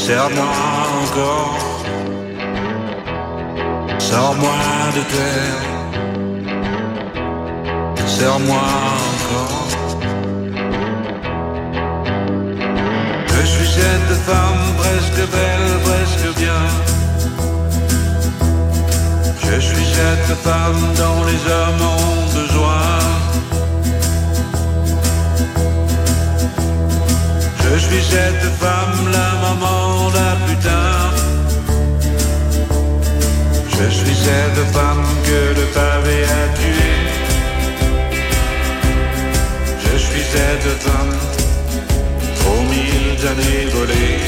Serre-moi encore, sors-moi de terre. Serre-moi encore. Je suis cette femme presque belle, presque bien. Je suis cette femme dont les hommes ont besoin. Je suis cette femme, la maman d'un putain. Je suis cette femme que le pavé a tuée. Je suis cette femme aux 1000 années volées.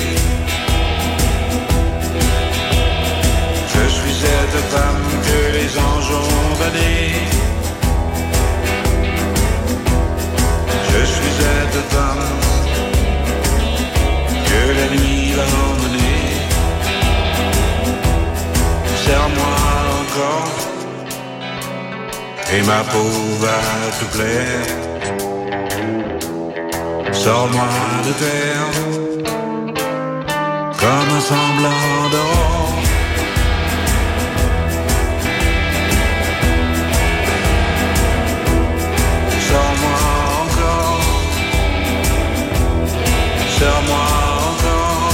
Je suis cette femme que les anges ont bannée. Je suis cette femme que la nuit va emmener. Serre-moi encore et ma peau va te plaire. Sors-moi de terre comme un semblant d'or. Sors-moi encore, serre-moi encore,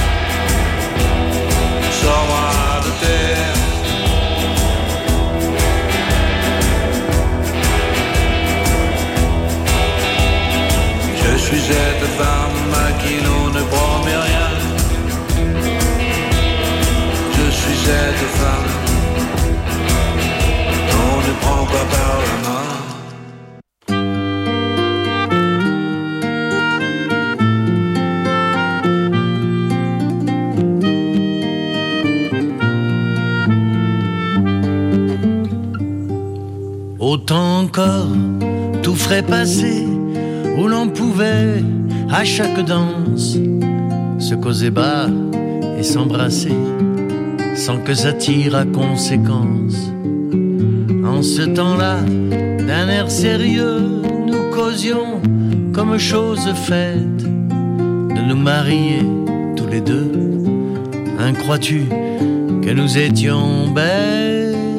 sors-moi de terre. Je suis cette femme à qui l'on ne promet rien. Je suis cette femme qu'on ne prend pas par la main. Autant encore, tout frais passé, où l'on pouvait, à chaque danse, se causer bas et s'embrasser, sans que ça tire à conséquence. En ce temps-là, d'un air sérieux, nous causions comme chose faite, de nous marier tous les deux. Hein, crois-tu que nous étions bêtes?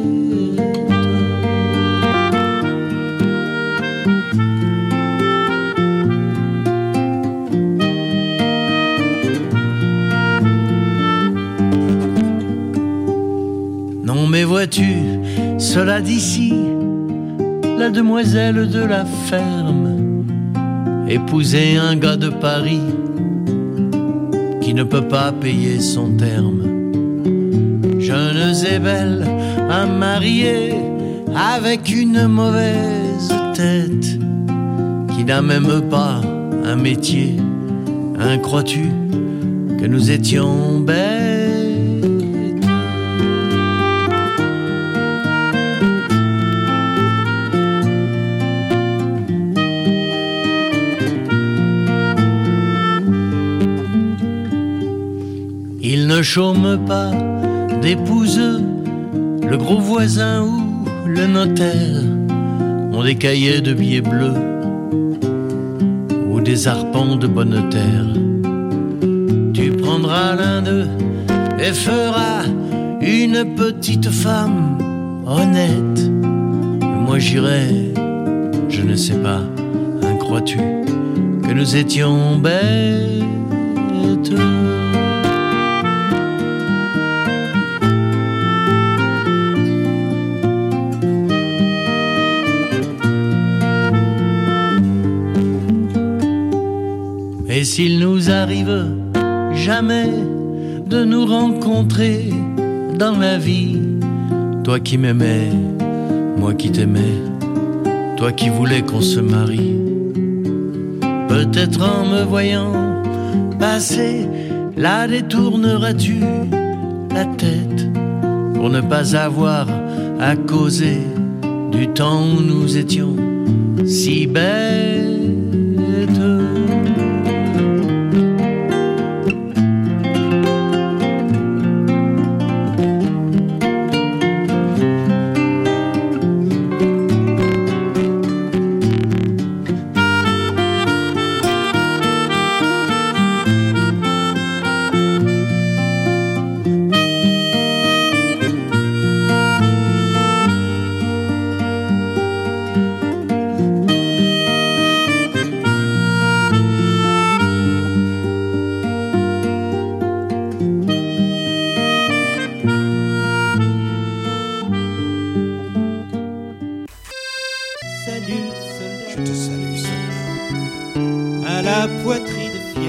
Mais vois-tu, cela d'ici, la demoiselle de la ferme, épouser un gars de Paris qui ne peut pas payer son terme. Jeune et belle, à marier avec une mauvaise tête, qui n'a même pas un métier. Hein, crois-tu que nous étions bêtes? Il ne chôme pas d'épouseux, le gros voisin ou le notaire ont des cahiers de billets bleus ou des arpents de bonne terre. Tu prendras l'un d'eux et feras une petite femme honnête. Moi j'irai, je ne sais pas, hein, crois-tu que nous étions bêtes? Et s'il nous arrive jamais de nous rencontrer dans la vie, toi qui m'aimais, moi qui t'aimais, toi qui voulais qu'on se marie, peut-être en me voyant passer, là détourneras-tu la tête pour ne pas avoir à causer du temps où nous étions si bêtes.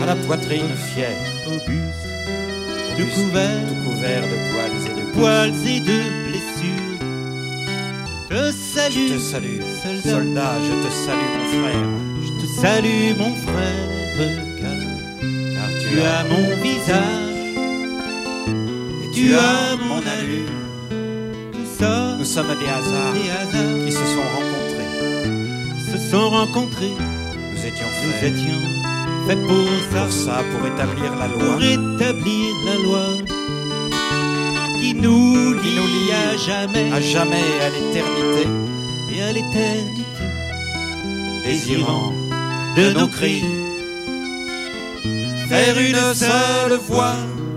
la poitrine fière, robuste, tout couvert de poils et de poils et de blessures. Je Je te salue, soldat, je te salue mon frère. Je te salue mon frère, Car tu as mon visage et tu as mon allure. Nous sommes des hasards qui se sont rencontrés. Nous étions faits pour ça, pour établir la loi. Pour établir la loi qui nous lie à jamais À l'éternité. et à l'éternité, Désirant de nos cris faire une seule voix.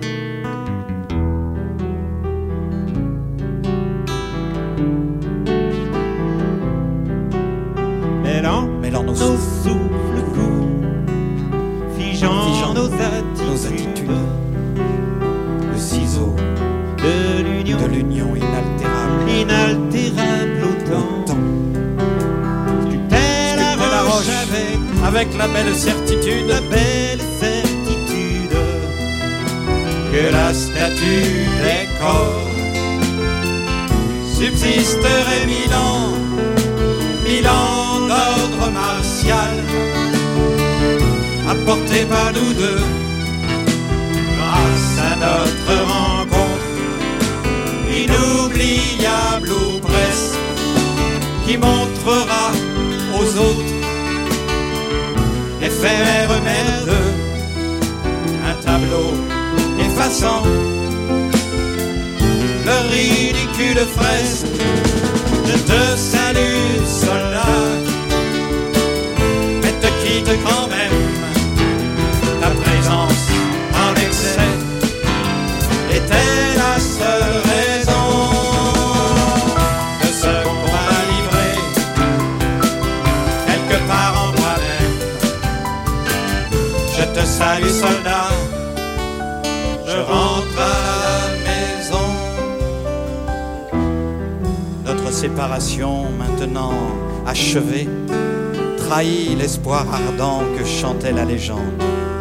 Mêlant nos souffles courts, figeant nos attitudes, le ciseau de l'union inaltérable autant. Sculpter la roche avec la belle certitude que la statue des corps subsisterait 1000 ans d'ordre martial, apporté par nous deux, grâce à notre rencontre inoubliable ou presque, qui montrera aux autres, éphémère merdeux, un tableau effaçant le ridicule fresque. Je te salue, soldat, mais te quitte quand même. Ta présence en excès était la seule raison de ce combat livré quelque part en moi-même. Je te salue, soldat, je rentre à la maison. Notre séparation maintenant achevée trahit l'espoir ardent que chantait la légende.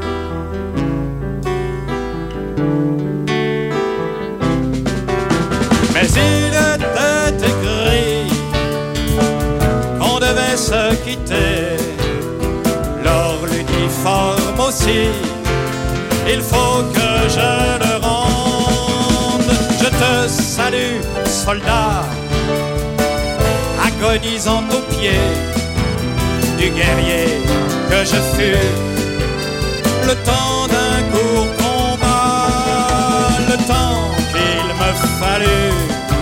Mais il était écrit qu'on devait se quitter. Lors l'uniforme aussi, il faut que je le rende. Je te salue, soldat, agonisant aux pieds du guerrier que je fus. Le temps d'un court combat, le temps qu'il me fallut.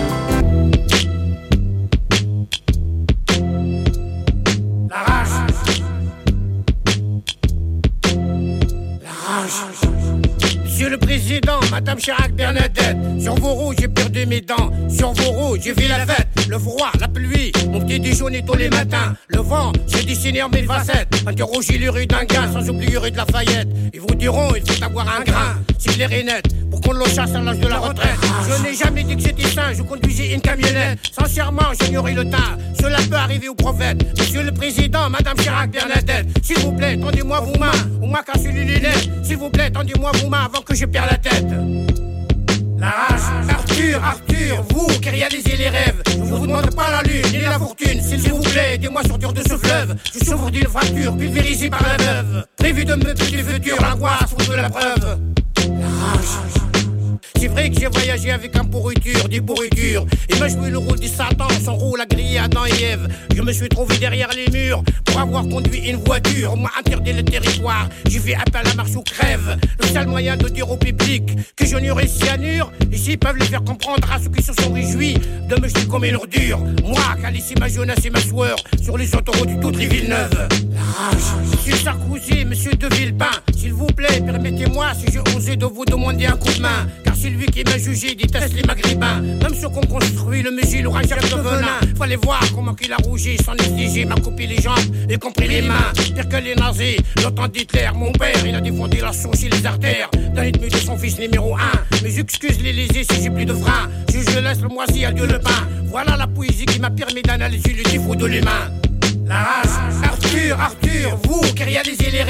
La rage. Monsieur le Président, Madame Chirac Bernadette, sur vos roues j'ai perdu mes dents, sur vos roues j'ai vu la fête, le froid, la pluie, mon petit déjeuner tous les matins, le vent, j'ai dessiné en 1000 facettes, interrogé les rues d'un gain, sans oublier rue de Lafayette. Ils vous diront, il faut avoir un grain, si l'air est net, pour qu'on le chasse à l'âge de la retraite. Je n'ai jamais dit que j'étais sain, je conduisais une camionnette, sincèrement j'ignorais le teint, cela peut arriver au prophète. Monsieur le Président, Madame Chirac Bernadette, s'il vous plaît, tendez-moi vos mains, on m'a cassé les lunettes, s'il vous plaît, tendez-moi vos mains avant que je perde la tête. La rage, Arthur, vous qui réalisez les rêves, je vous demande pas la lune ni la fortune, s'il vous plaît, aidez-moi sortir de ce fleuve. Je souffre d'une fracture pulvérisée par la veuve, prévu de me tuer du futur, l'angoisse ou de la preuve. La rage. C'est vrai que j'ai voyagé avec un pourriture, des pourritures. Il m'a joué le rôle du Satan, son rôle a grillé Adam et Ève. Je me suis trouvé derrière les murs pour avoir conduit une voiture. On m'a interdit le territoire, j'ai fait appel à marche ou crève. Le seul moyen de dire au public que je n'aurais cyanure, ici peuvent le faire comprendre à ceux qui se sont réjouis de me jeter comme une ordure. Moi, qui a laissé ma jeunesse et ma sueur sur les autoroutes de toutes les villes neuves. La rage. Monsieur Sarkozy, monsieur de Villepin, s'il vous plaît, permettez-moi si j'ai osé de vous demander un coup de main. Car c'est lui qui m'a jugé déteste les maghrébins. Même ceux qu'on construit le musil ou un chef de venin. Fallait voir comment qu'il a rougi, sans négliger, m'a coupé les jambes, y compris les mains. Pire que les nazis, l'OTAN d'Hitler. Mon père, il a défendu la sauce et les artères d'un ennemi de son fils numéro 1. Mais j'excuse l'Élysée si j'ai plus de frein. Je laisse le moisi à Dieu le pain. Voilà la poésie qui m'a permis d'analyser le défaut de l'humain. La rage, Arthur, vous qui réalisez les rêves, je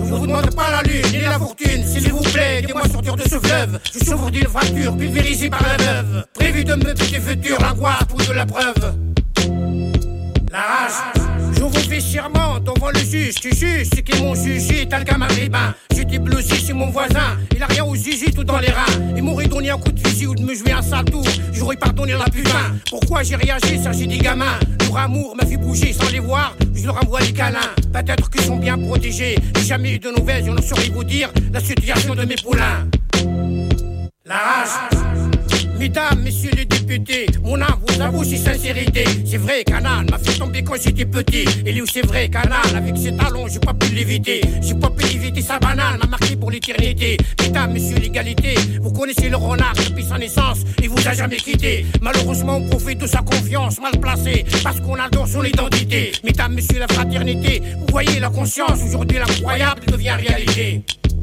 Je vous demande pas la lune ni la fortune, s'il vous plaît, aidez-moi à sortir de ce fleuve. Je souffre d'une fracture pulvérisée par la veuve. Prévu de me petit futur, l'angoisse ou de la preuve. La rage. Je vous fais serment devant le juge, tu juges ceux qui m'ont jugé, tel qu'un maghrébin. J'étais blousé chez mon voisin, il a rien au zizi tout dans les reins. Il m'aurait donné un coup de fusil ou de me jouer un sale tour, j'aurais pardonné la putain. Pourquoi j'ai réagi, ça j'ai des gamins. Leur amour m'a fait bouger sans les voir, je leur envoie des câlins. Peut-être qu'ils sont bien protégés, j'ai jamais eu de nouvelles, je ne saurais vous dire la situation de mes poulains. La rage. Mesdames, messieurs les députés, mon âme vous avoue si sincérité. C'est vrai, Canal m'a fait tomber quand j'étais petit. Et lui, c'est vrai, Canal, avec ses talons, j'ai pas pu l'éviter. J'ai pas pu éviter sa banane, m'a marqué pour l'éternité. Mesdames, messieurs l'égalité, vous connaissez le renard depuis sa naissance, il vous a jamais quitté. Malheureusement, on profite de sa confiance mal placée, parce qu'on adore son identité. Mesdames, messieurs la fraternité, vous voyez la conscience, aujourd'hui l'incroyable devient réalité.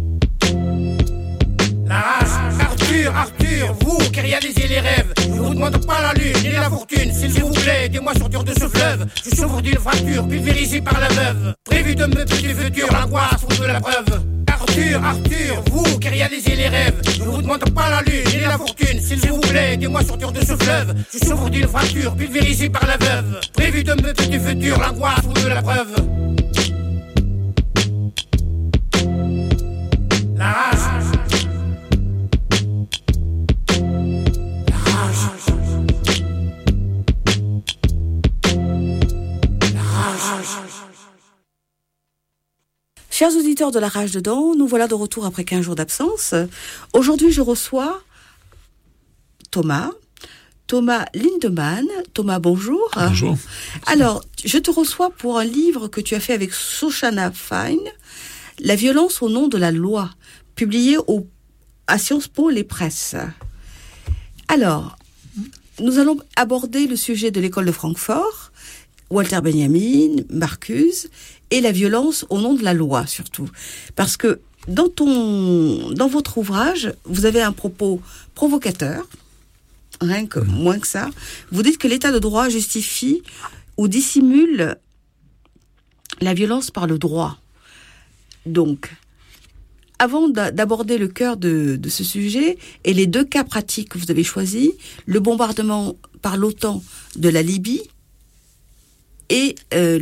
La rage. Arthur, vous qui réalisez les rêves, je vous demande pas la lune ni la fortune, s'il vous plaît, aidez-moi à sortir de ce fleuve. Je souffre d'une fracture pulvérisée par la veuve. Prévu de me petit futur, l'angoisse ou de la preuve. Arthur, vous qui réalisez les rêves, je vous demande pas la lune ni la fortune, s'il vous plaît, aidez-moi à sortir de ce fleuve. Je souffre d'une fracture pulvérisée par la veuve. Prévu de me petit futur, l'angoisse ou de la preuve. La rage. Chers auditeurs de La Rage Dedans, nous voilà de retour après 15 jours d'absence. Aujourd'hui, je reçois Thomas Lindemann. Thomas, bonjour. Bonjour. Alors, je te reçois pour un livre que tu as fait avec Shoshana Fine, La violence au nom de la loi, publié à Sciences Po Les Presses. Alors, nous allons aborder le sujet de l'école de Francfort, Walter Benjamin, Marcuse, et la violence au nom de la loi, surtout. Parce que dans votre ouvrage, vous avez un propos provocateur, rien que moins que ça. Vous dites que l'état de droit justifie ou dissimule la violence par le droit. Donc, avant d'aborder le cœur de ce sujet et les deux cas pratiques que vous avez choisis, le bombardement par l'OTAN de la Libye et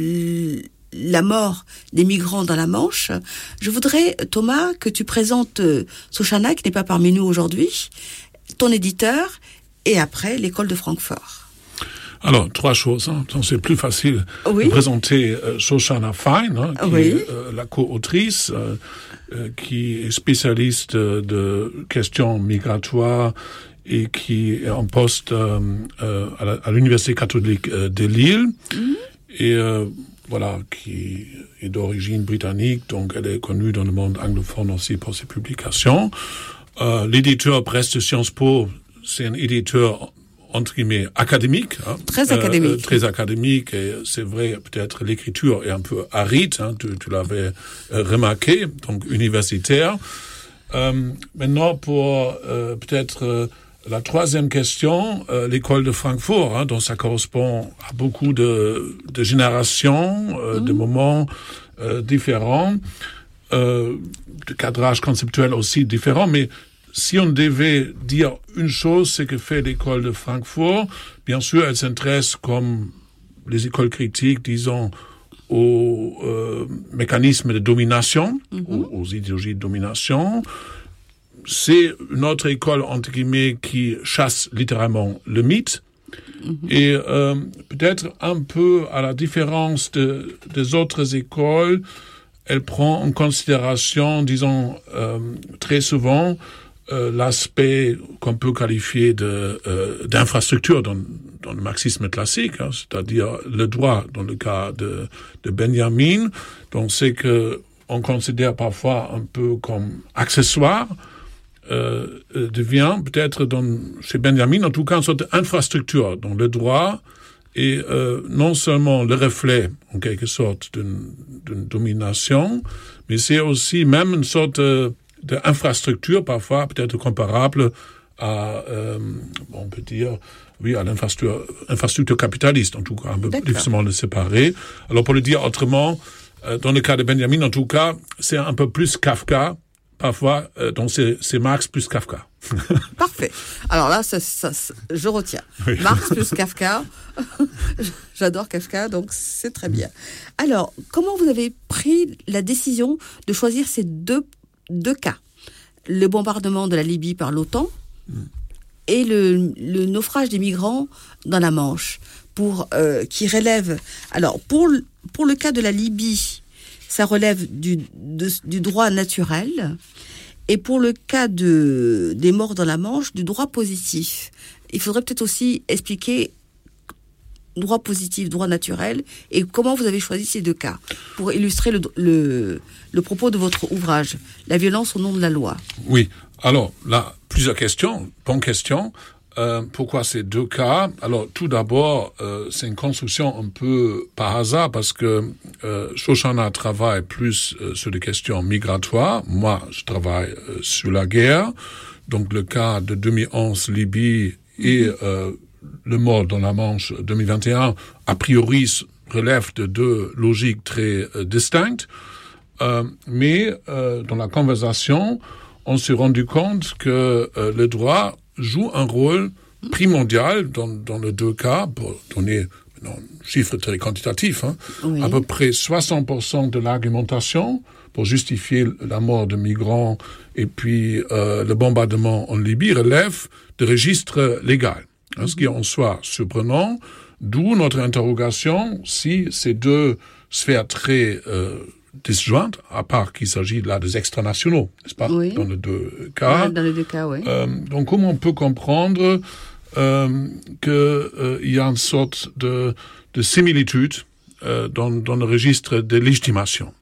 la mort des migrants dans la Manche, je voudrais, Thomas, que tu présentes Shoshana, qui n'est pas parmi nous aujourd'hui, ton éditeur, et après l'école de Francfort. Alors, 3 choses. Donc, c'est plus facile de présenter Shoshana Fine, qui est la co-autrice, qui est spécialiste de questions migratoires et qui est en poste à l'Université catholique de Lille. Et voilà, qui est d'origine britannique, donc elle est connue dans le monde anglophone aussi pour ses publications. L'éditeur Presse de Sciences Po, c'est un éditeur entre guillemets académique. Très académique. Très académique, et c'est vrai, peut-être l'écriture est un peu aride, tu l'avais remarqué, donc universitaire. Maintenant, pour peut-être la troisième question, l'école de Francfort, donc ça correspond à beaucoup de générations, de moments différents, de cadrage conceptuel aussi différents, mais si on devait dire une chose, c'est que fait l'école de Francfort, bien sûr, elle s'intéresse, comme les écoles critiques, disons, aux mécanismes de domination, aux idéologies de domination. C'est une autre école, entre guillemets, qui chasse littéralement le mythe. Et peut-être un peu à la différence des autres écoles, elle prend en considération, disons, très souvent, l'aspect qu'on peut qualifier d'infrastructure dans le marxisme classique, c'est-à-dire le droit dans le cas de Benjamin. Donc c'est que on considère parfois un peu comme accessoire, devient peut-être chez Benjamin en tout cas une sorte d'infrastructure dont le droit est non seulement le reflet en quelque sorte d'une domination, mais c'est aussi même une sorte d'infrastructure parfois peut-être comparable à, on peut dire, oui, à l'infrastructure capitaliste, en tout cas, un peu difficilement le séparer. Alors pour le dire autrement, Dans le cas de Benjamin, en tout cas, c'est un peu plus Kafka. Parfois, donc c'est Marx plus Kafka. Parfait. Alors là, je retiens. Oui. Marx plus Kafka. J'adore Kafka, donc c'est très bien. Alors, comment vous avez pris la décision de choisir ces deux cas ? Le bombardement de la Libye par l'OTAN et le naufrage des migrants dans la Manche, qui relève... Alors, pour le cas de la Libye, ça relève du droit naturel, et pour le cas des morts dans la Manche, du droit positif. Il faudrait peut-être aussi expliquer droit positif, droit naturel, et comment vous avez choisi ces deux cas pour illustrer le propos de votre ouvrage, La violence au nom de la loi. Oui, alors là, plusieurs questions, bonne question. Pourquoi ces deux cas ? Alors, tout d'abord, c'est une construction un peu par hasard parce que Shoshana travaille plus sur des questions migratoires. Moi, je travaille sur la guerre. Donc, le cas de 2011 Libye et le mort dans la Manche 2021, a priori, relèvent de deux logiques très distinctes. Mais dans la conversation, on s'est rendu compte que le droit joue un rôle primordial dans les deux cas, pour donner un chiffre très quantitatif, oui. À peu près 60% de l'argumentation pour justifier la mort de migrants et puis le bombardement en Libye relève de registre légal, ce qui est en soi surprenant, d'où notre interrogation si ces deux sphères très disjointes, à part qu'il s'agit là des extranationaux, n'est-ce pas, oui. Dans les deux cas. Ouais, dans les deux cas, oui. Donc, comment on peut comprendre qu'il y a une sorte de similitude dans le registre de légitimation.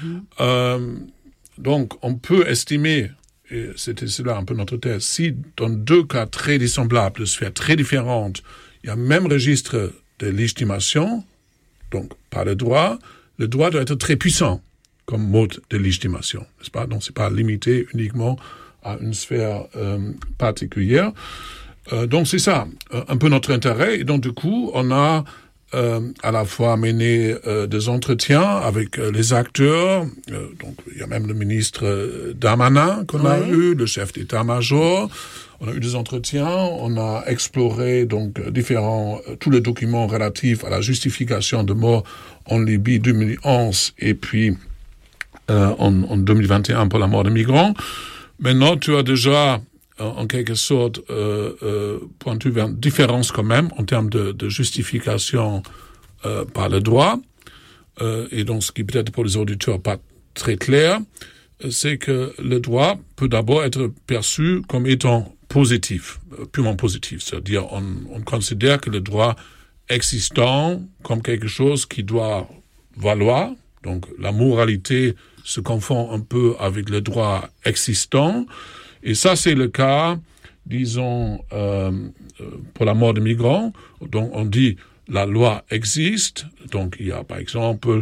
Donc, on peut estimer, et c'était cela un peu notre thèse, si dans deux cas très dissemblables, de sphères très différentes, il y a un même registre de légitimation, donc par le droit doit être très puissant comme mode de légitimation, n'est-ce pas? Donc, c'est pas limité uniquement à une sphère particulière. Donc, c'est ça, un peu notre intérêt. Et donc, du coup, on a à la fois mené des entretiens avec les acteurs. Donc, il y a même le ministre Darmanin qu'on a eu, le chef d'état-major. On a eu des entretiens, on a exploré donc tous les documents relatifs à la justification de mort en Libye 2011 et puis en 2021 pour la mort des migrants. Maintenant, tu as déjà en quelque sorte pointu vers une différence quand même en termes de justification par le droit. Et donc, ce qui peut-être pour les auditeurs pas très clair, c'est que le droit peut d'abord être perçu comme étant positif, purement positif. C'est-à-dire, on considère que le droit existant comme quelque chose qui doit valoir. Donc, la moralité se confond un peu avec le droit existant. Et ça, c'est le cas, disons, pour la mort des migrants. Donc, on dit la loi existe. Donc, il y a, par exemple,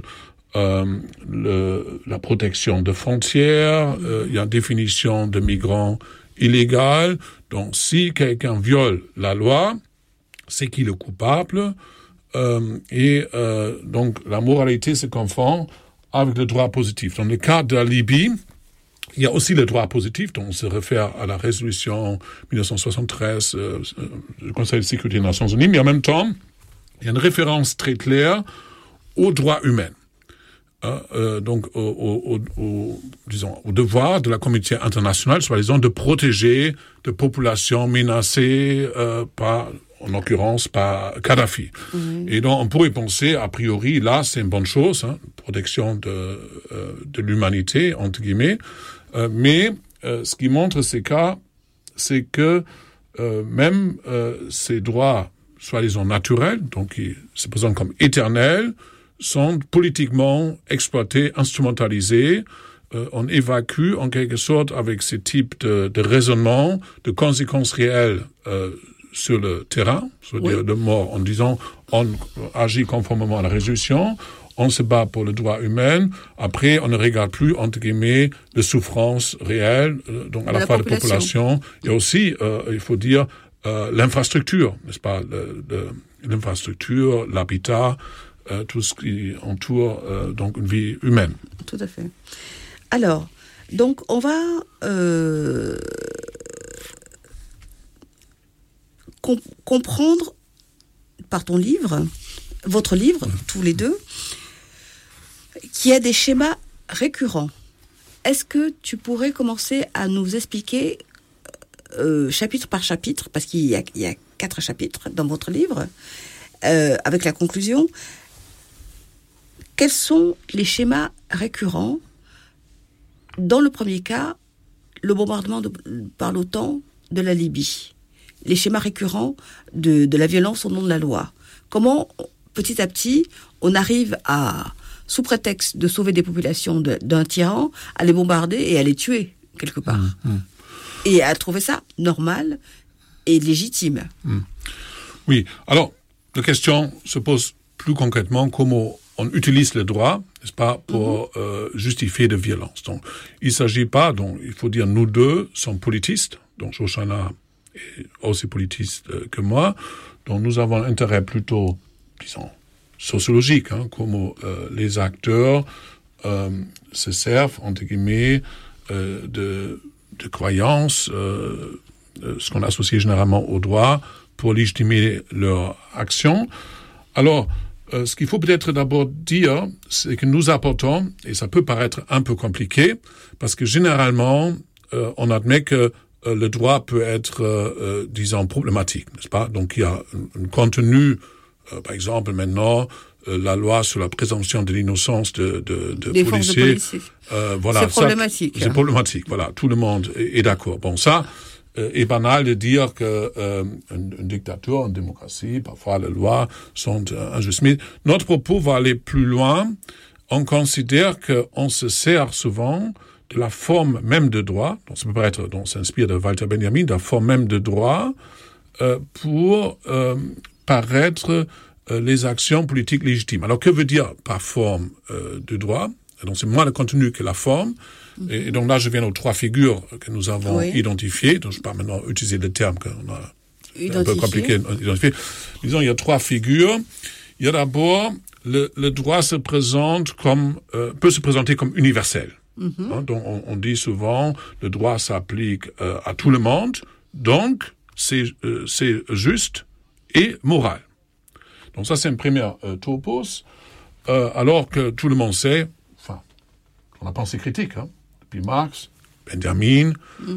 la protection de frontières. Il y a une définition de migrants illégal. Donc, si quelqu'un viole la loi, c'est qu'il est coupable. Donc, la moralité se confond avec le droit positif. Dans le cas de la Libye, il y a aussi le droit positif, dont on se réfère à la résolution 1973 du Conseil de sécurité des Nations Unies, mais en même temps, il y a une référence très claire aux droits humains. Donc au devoir de la communauté internationale, soi-disant, de protéger des populations menacées en l'occurrence par Kadhafi. Et donc on pourrait penser, a priori, là c'est une bonne chose, protection de l'humanité, entre guillemets, mais ce qui montre ces cas, c'est que même ces droits, soi-disant naturels, donc qui se présentent comme éternels, sont politiquement exploités, instrumentalisés. On évacue en quelque sorte avec ce type de raisonnement de conséquences réelles sur le terrain, c'est-à-dire de mort, en disant on agit conformément à la résolution, on se bat pour le droit humain, après on ne regarde plus, entre guillemets, les souffrances réelles, donc à la fois de la population, et aussi, il faut dire, l'infrastructure, n'est-ce pas, l'infrastructure, l'habitat, tout ce qui entoure donc une vie humaine. Tout à fait. Alors, donc on va comprendre par ton livre, votre livre, tous les deux, qu'il y a des schémas récurrents. Est-ce que tu pourrais commencer à nous expliquer chapitre par chapitre, parce qu'il y a 4 chapitres dans votre livre, avec la conclusion, quels sont les schémas récurrents? Dans le premier cas, le bombardement par l'OTAN de la Libye, les schémas récurrents de la violence au nom de la loi. Comment, petit à petit, on arrive à, sous prétexte de sauver des populations d'un tyran, à les bombarder et à les tuer, quelque part. Et à trouver ça normal et légitime. Oui, alors, la question se pose plus concrètement comment on utilise le droit, n'est-ce pas, pour justifier de violence. Donc, il ne s'agit pas, donc, il faut dire, nous deux sommes politistes, donc Shoshana est aussi politiste que moi, donc nous avons un intérêt plutôt, disons, sociologique, comment les acteurs se servent, entre guillemets, de croyances, ce qu'on associe généralement au droit, pour légitimer leur action. Alors, ce qu'il faut peut-être d'abord dire, c'est que nous apportons, et ça peut paraître un peu compliqué, parce que généralement, on admet que le droit peut être, disons, problématique, n'est-ce pas? Donc, il y a un contenu, par exemple, maintenant, la loi sur la présomption de l'innocence de policiers. Voilà, c'est problématique. C'est problématique, voilà, tout le monde est d'accord. Bon, ça est banal de dire que une dictature, une démocratie, parfois les lois sont injustes. Mais notre propos va aller plus loin. On considère qu'on se sert souvent de la forme même de droit, donc ça peut paraître, donc s'inspire de Walter Benjamin, de la forme même de droit, pour paraître les actions politiques légitimes. Alors, que veut dire par forme de droit? Donc, c'est moins le contenu que la forme. Et donc là, je viens aux 3 figures que nous avons identifiées. Donc, je ne vais pas maintenant utiliser le terme qu'on a un peu compliqué d'identifier. Disons, il y a 3 figures. Il y a d'abord, le droit se présente comme, peut se présenter comme universel. Donc, on dit souvent, le droit s'applique à tout le monde. Donc, c'est juste et moral. Donc ça, c'est une première topos, alors que tout le monde sait, enfin, on a pensé critique, depuis Marx, Benjamin,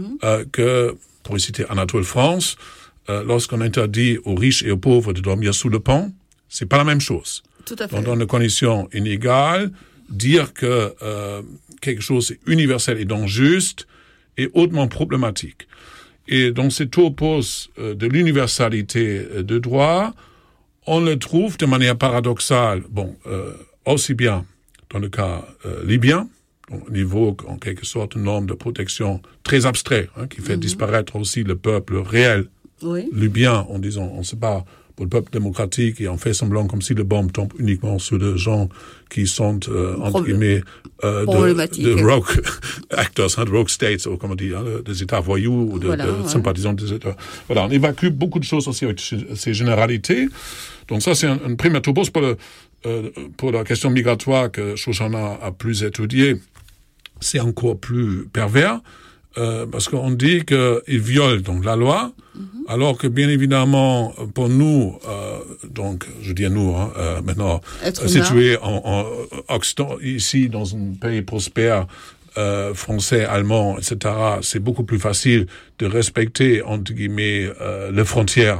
que, pour citer Anatole France, lorsqu'on interdit aux riches et aux pauvres de dormir sous le pont, c'est pas la même chose. Tout à fait. Donc, dans des conditions inégales, dire que quelque chose est universel et donc juste est hautement problématique. Et donc, cette topos de l'universalité de droit, on le trouve de manière paradoxale, aussi bien dans le cas libyen, au niveau, en quelque sorte, une norme de protection très abstrait, qui fait disparaître aussi le peuple réel libyen, en disant, on se bat pour le peuple démocratique et on fait semblant comme si le bombe tombe uniquement sur des gens qui sont, entre guillemets, de rogue actors, de rogue states, ou comme on dit, des États voyous, ou de sympathisants des États. Voilà, on évacue beaucoup de choses aussi avec ces généralités. Donc ça, c'est une première topos pour la question migratoire que Shoshana a plus étudiée. C'est encore plus pervers, parce qu'on dit qu'il viole donc la loi, alors que bien évidemment, pour nous, donc je dis nous, maintenant, situés en Occident, ici dans un pays prospère, français, allemand, etc., c'est beaucoup plus facile de respecter, entre guillemets, les frontières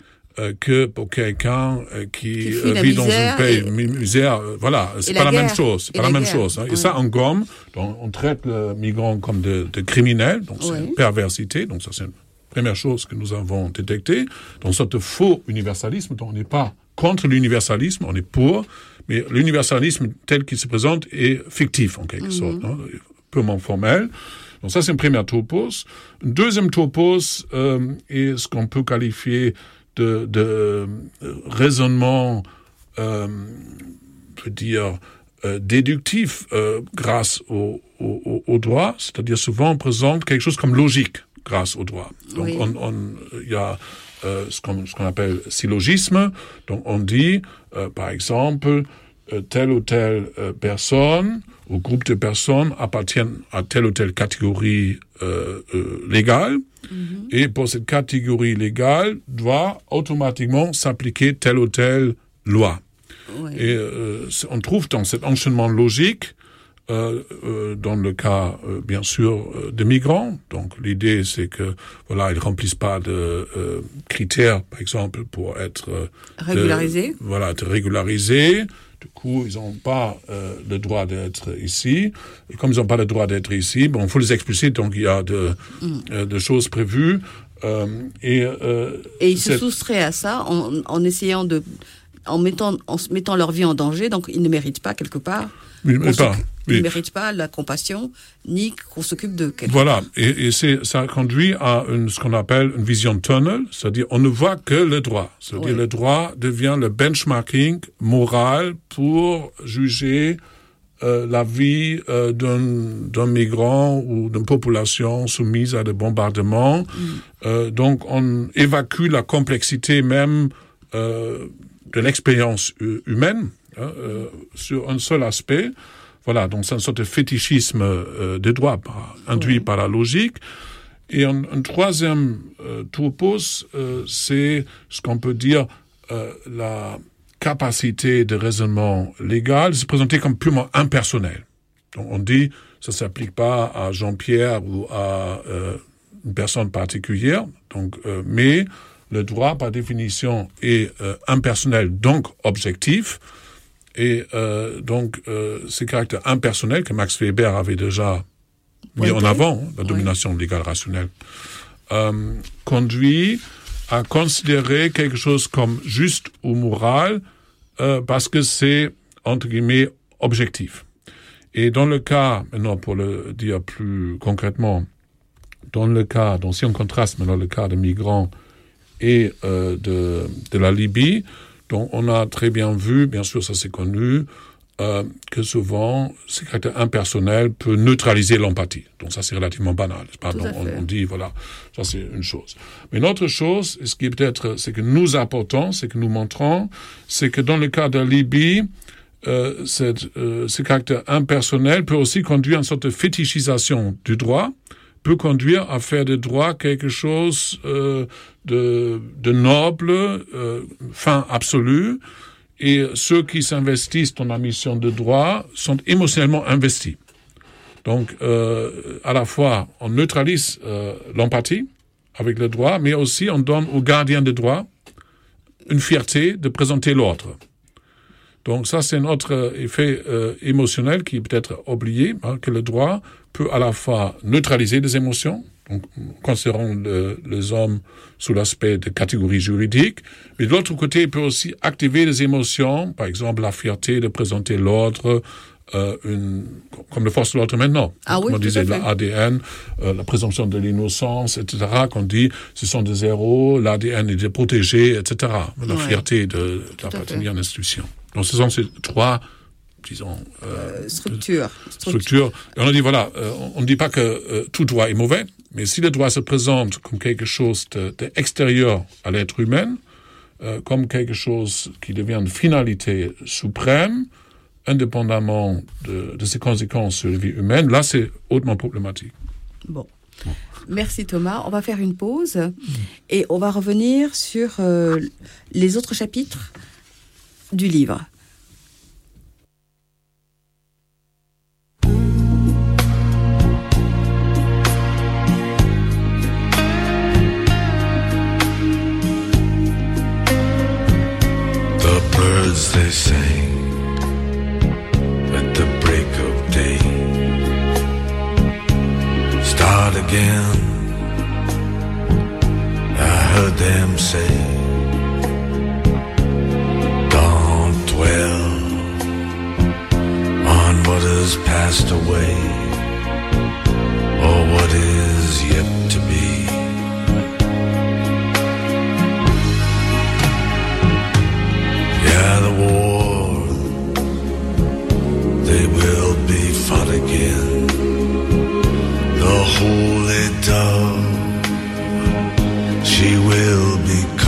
que pour quelqu'un qui vit dans un pays misère. Voilà, c'est pas la même chose. C'est pas la même chose. Et ça, en gomme, donc, on traite le migrant comme de criminel, donc c'est une perversité. Donc ça, c'est une première chose que nous avons détectée. Donc, sorte de faux universalisme. Donc, on n'est pas contre l'universalisme, on est pour, mais l'universalisme tel qu'il se présente est fictif, en quelque sorte, purement formel. Donc ça, c'est une première topos. Une deuxième topos est ce qu'on peut qualifier de raisonnement, je veux dire, déductif grâce au droit, c'est-à-dire souvent on présente quelque chose comme logique grâce au droit. Donc il y a ce qu'on appelle syllogisme. Donc on dit, par exemple, telle ou telle personne ou groupe de personnes appartiennent à telle ou telle catégorie légale. Et pour cette catégorie légale, doit automatiquement s'appliquer telle ou telle loi. Ouais. Et on trouve dans cet enchaînement logique, dans le cas, bien sûr, de migrants. Donc l'idée, c'est que voilà, ils remplissent pas de critères, par exemple, pour être régularisés. Être régularisés. Du coup, ils n'ont pas le droit d'être ici. Et comme ils n'ont pas le droit d'être ici, bon, il faut les expulser. Donc, il y a de choses prévues. Et ils se soustraient à ça en essayant en mettant leur vie en danger. Donc, ils ne méritent pas, quelque part. Ils ne méritent pas la compassion, ni qu'on s'occupe de quelque Voilà. part. Et ça conduit à ce qu'on appelle une vision tunnel. C'est-à-dire, on ne voit que le droit. C'est-à-dire, le droit devient le benchmarking moral pour juger la vie d'un migrant ou d'une population soumise à des bombardements. Donc, on évacue la complexité même de l'expérience humaine sur un seul aspect. Voilà, donc c'est une sorte de fétichisme des droits induit par la logique. Et un troisième topos, c'est ce qu'on peut dire la capacité de raisonnement légal, c'est présenté comme purement impersonnel. Donc on dit, ça s'applique pas à Jean-Pierre ou à une personne particulière, donc, mais le droit, par définition, est impersonnel, donc objectif. Et donc, ces caractères impersonnels que Max Weber avait déjà mis en avant, la domination légale rationnelle, conduit à considérer quelque chose comme juste ou moral parce que c'est, entre guillemets, objectif. Et dans le cas, maintenant pour le dire plus concrètement, donc si on contraste maintenant le cas de migrants et de la Libye, donc on a très bien vu, bien sûr ça c'est connu, que souvent ce caractère impersonnel peut neutraliser l'empathie. Donc ça c'est relativement banal. Donc on dit voilà, ça c'est une chose. Mais une autre chose, ce qui est peut-être, c'est que nous apportons, c'est que nous montrons, c'est que dans le cas de la Libye, ce caractère impersonnel peut aussi conduire à une sorte de fétichisation du droit, peut conduire à faire du droit quelque chose de noble, fin absolue, et ceux qui s'investissent dans la mission de droit sont émotionnellement investis. Donc, à la fois, on neutralise l'empathie avec le droit, mais aussi on donne aux gardiens de droit une fierté de présenter l'ordre. Donc ça, c'est un autre effet émotionnel qui est peut-être oublié, que le droit peut à la fois neutraliser les émotions, donc considérons les hommes sous l'aspect de catégorie juridique, mais de l'autre côté, il peut aussi activer les émotions, par exemple la fierté de présenter l'ordre, comme le force de l'ordre maintenant. Comme on disait, l'ADN, la présomption de l'innocence, etc., qu'on dit ce sont des héros, l'ADN est de protéger, etc. La fierté d'appartenir à une institution. Donc ce sont ces trois, disons, structures. Et on a dit, voilà, on ne dit pas que tout droit est mauvais, mais si le droit se présente comme quelque chose d'extérieur à l'être humain, comme quelque chose qui devient une finalité suprême, indépendamment de ses conséquences sur la vie humaine, là c'est hautement problématique. Bon. Merci Thomas. On va faire une pause et on va revenir sur les autres chapitres du livre. The birds they sing at the break of day. Start again, I heard them say, don't dwell on what has passed away, or what is yet to be. Yeah, the war, they will be fought again. The holy dove, she will be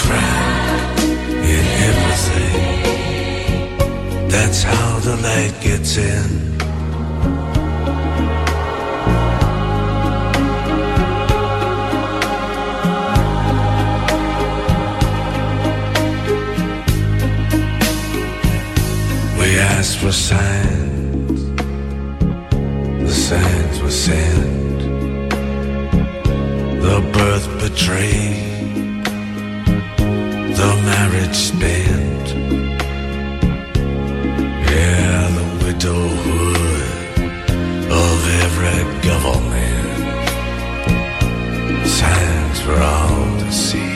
crack in everything. That's how the light gets in. We asked for signs, the signs were sent. The birth betrayed, the marriage spent. Yeah, the widowhood of every government. Signs for all to see.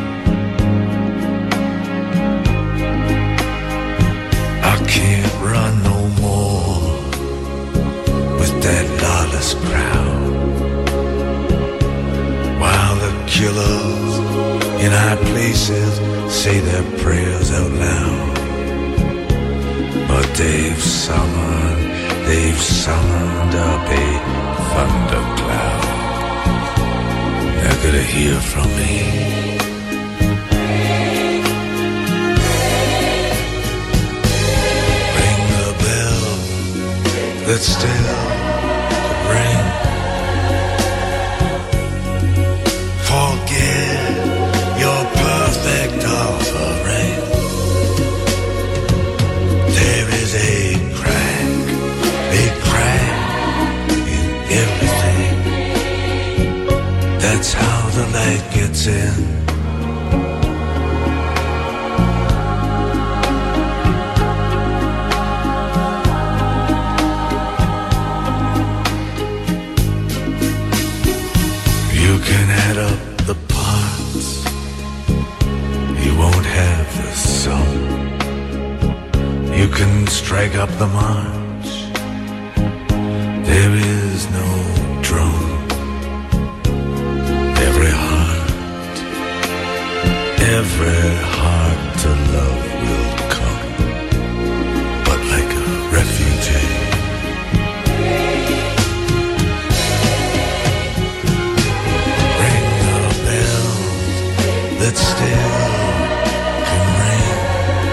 I can't run no more with that lawless crowd, while the killers in high places say their prayers out loud. But they've summoned up a thundercloud. They're gonna hear from me. Ring the bell that's still to ring. Forget your perfect offering. There is a crack in everything. That's how the light gets in. You can add up the parts, you won't have the sum. You can strike up the march, there is no drum. Every heart to love will come, but like a refugee. Ring the bells that still can ring.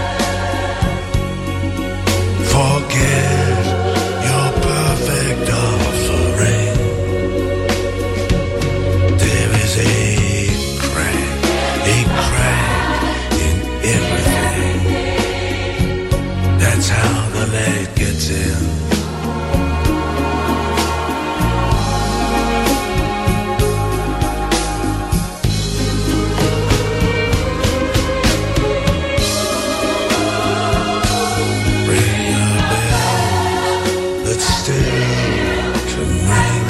Forget your perfect offering. There is a crack in everything. That's how the light gets in. Ring a bell that still can ring.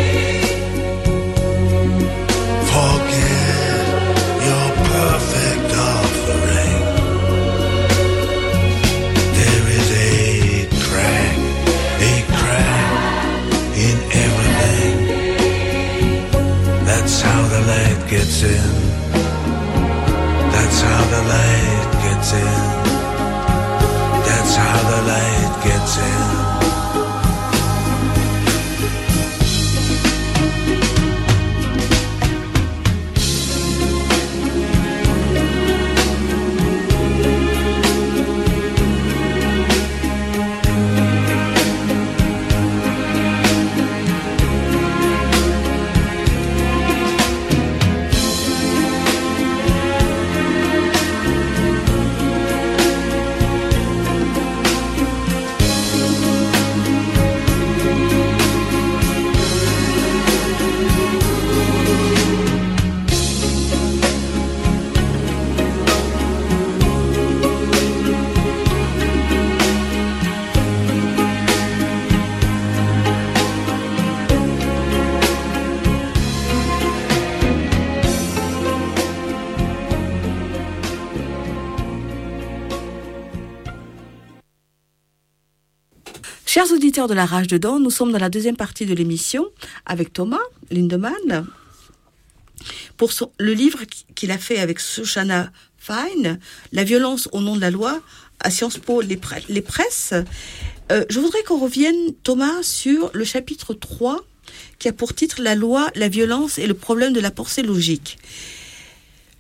Forget your perfect offering. There is a crack in everything. That's how the light gets in. That's how the light gets in. That's how the light gets in. Chers auditeurs de La Rage Dedans, nous sommes dans la deuxième partie de l'émission avec Thomas Lindemann pour le livre qu'il a fait avec Shoshana Fine, La violence au nom de la loi, à Sciences Po les presses. Je voudrais qu'on revienne, Thomas, sur le chapitre 3 qui a pour titre La loi, la violence et le problème de la pensée logique.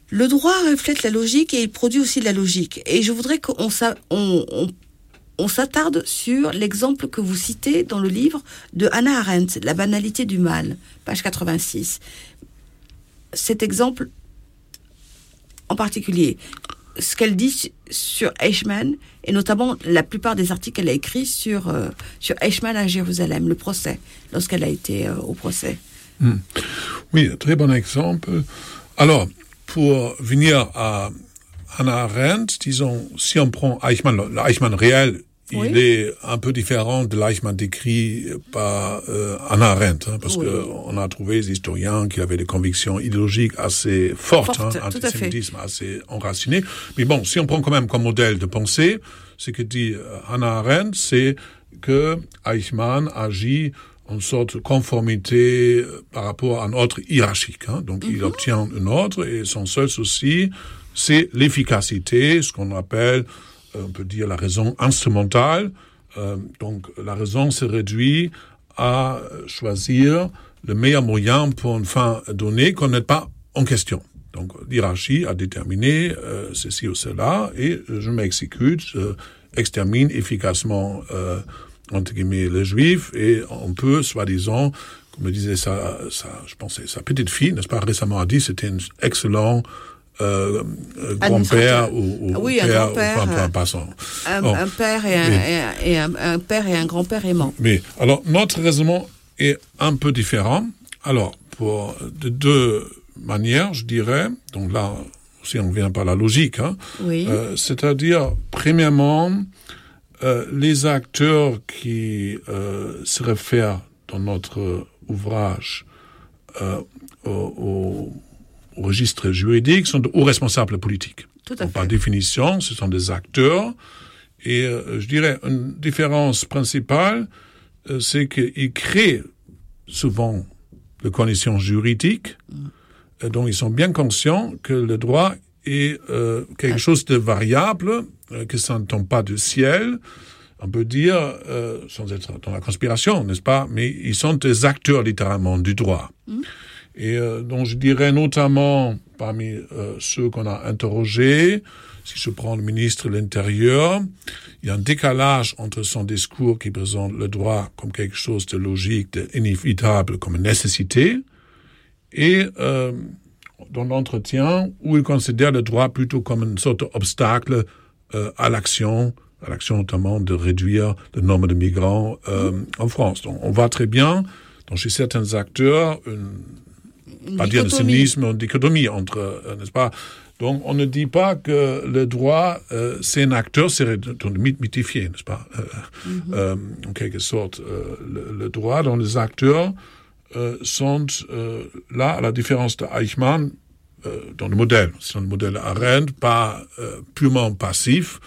Le droit reflète la logique et il produit aussi de la logique. Et je voudrais qu'on s'attarde sur l'exemple que vous citez dans le livre de Hannah Arendt, La banalité du mal, page 86. Cet exemple en particulier, ce qu'elle dit sur Eichmann, et notamment la plupart des articles qu'elle a écrits sur Eichmann à Jérusalem, le procès, lorsqu'elle a été au procès. Oui, très bon exemple. Alors, pour venir à Hannah Arendt, disons, si on prend Eichmann, le Eichmann réel, il est un peu différent de l'Eichmann décrit par Hannah Arendt, parce que on a trouvé des historiens qui avaient des convictions idéologiques assez fortes, antisémitisme assez enraciné. Mais bon, si on prend quand même comme modèle de pensée, ce que dit Hannah Arendt, c'est que Eichmann agit en sorte de conformité par rapport à un ordre hiérarchique. Donc, il obtient un ordre et son seul souci, c'est l'efficacité, ce qu'on appelle, on peut dire, la raison instrumentale. Donc, la raison se réduit à choisir le meilleur moyen pour une fin donnée qu'on n'est pas en question. Donc, l'hiérarchie a déterminé ceci ou cela et je m'exécute, extermine efficacement entre guillemets, les Juifs, et on peut, soi-disant, comme me disait je pensais, sa petite fille, n'est-ce pas, récemment a dit, c'était un excellent grand-père ou père, enfin, passant. Un père et un père et un grand-père aimant. Mais, alors, notre raisonnement est un peu différent. Alors, de deux manières, je dirais, donc là, si on vient par la logique, c'est-à-dire, premièrement, les acteurs qui se réfèrent dans notre ouvrage au registre juridique sont de hauts responsables politiques. Tout à fait. Par définition, ce sont des acteurs. Et je dirais une différence principale, c'est qu'ils créent souvent les conditions juridiques, dont ils sont bien conscients que le droit est quelque chose de variable, que ça ne tombe pas du ciel, on peut dire, sans être dans la conspiration, n'est-ce pas, mais ils sont des acteurs littéralement du droit. Et donc je dirais notamment parmi ceux qu'on a interrogés, si je prends le ministre de l'Intérieur, il y a un décalage entre son discours qui présente le droit comme quelque chose de logique, d'inévitable, comme une nécessité, et dans l'entretien où il considère le droit plutôt comme une sorte d'obstacle à l'action notamment de réduire le nombre de migrants en France. Donc on voit très bien, donc chez certains acteurs, pas dire de cynisme, une dichotomie entre, n'est-ce pas? Donc on ne dit pas que le droit, c'est un acteur, c'est mythifié, n'est-ce pas? En quelque sorte, le droit, dont les acteurs sont là, à la différence de Eichmann, dans le modèle, c'est un modèle Arendt, pas purement passif.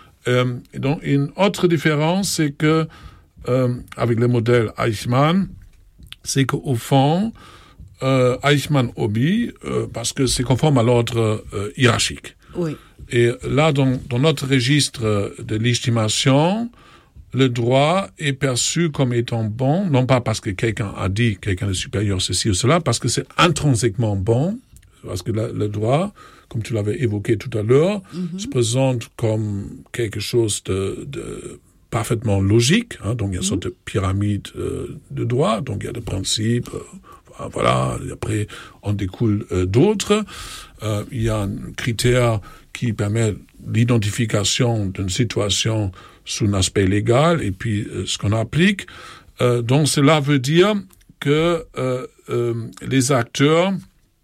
Et donc une autre différence, c'est que avec le modèle Eichmann, c'est qu'au fond, Eichmann obéit parce que c'est conforme à l'ordre hiérarchique. Oui. Et là, dans notre registre de légitimation, le droit est perçu comme étant bon, non pas parce que quelqu'un a dit, quelqu'un de supérieur ceci ou cela, parce que c'est intrinsèquement bon, parce que le droit, comme tu l'avais évoqué tout à l'heure, se présente comme quelque chose de parfaitement logique. Donc il y a une sorte de pyramide de droit, donc il y a des principes, voilà, et après on découle d'autres. Il y a un critère qui permet l'identification d'une situation sous un aspect légal, et puis ce qu'on applique. Donc cela veut dire que les acteurs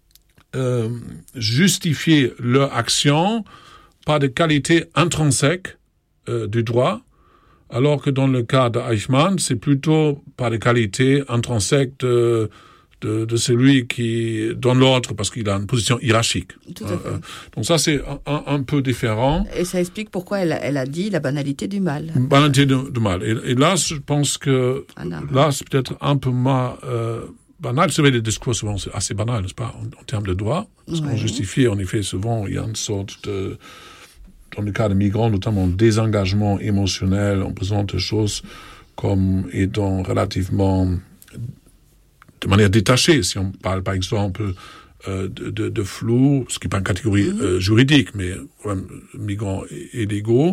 justifier leur action par des qualités intrinsèques du droit, alors que dans le cas de Eichmann, c'est plutôt par des qualités intrinsèques de celui qui donne l'ordre parce qu'il a une position hiérarchique. Tout à fait. Donc ça, c'est un peu différent. Et ça explique pourquoi elle a dit la banalité du mal. Banalité du mal. Et là, je pense que là, c'est peut-être un peu moins banal. C'est vrai, les discours souvent c'est assez banal, n'est-ce pas, en termes de droit. Parce qu'on justifie, en effet, souvent, il y a une sorte de, dans le cas de migrants, notamment désengagement émotionnel, on présente des choses comme étant relativement de manière détachée. Si on parle, par exemple, de flou, ce qui n'est pas une catégorie juridique, mais migrants illégaux.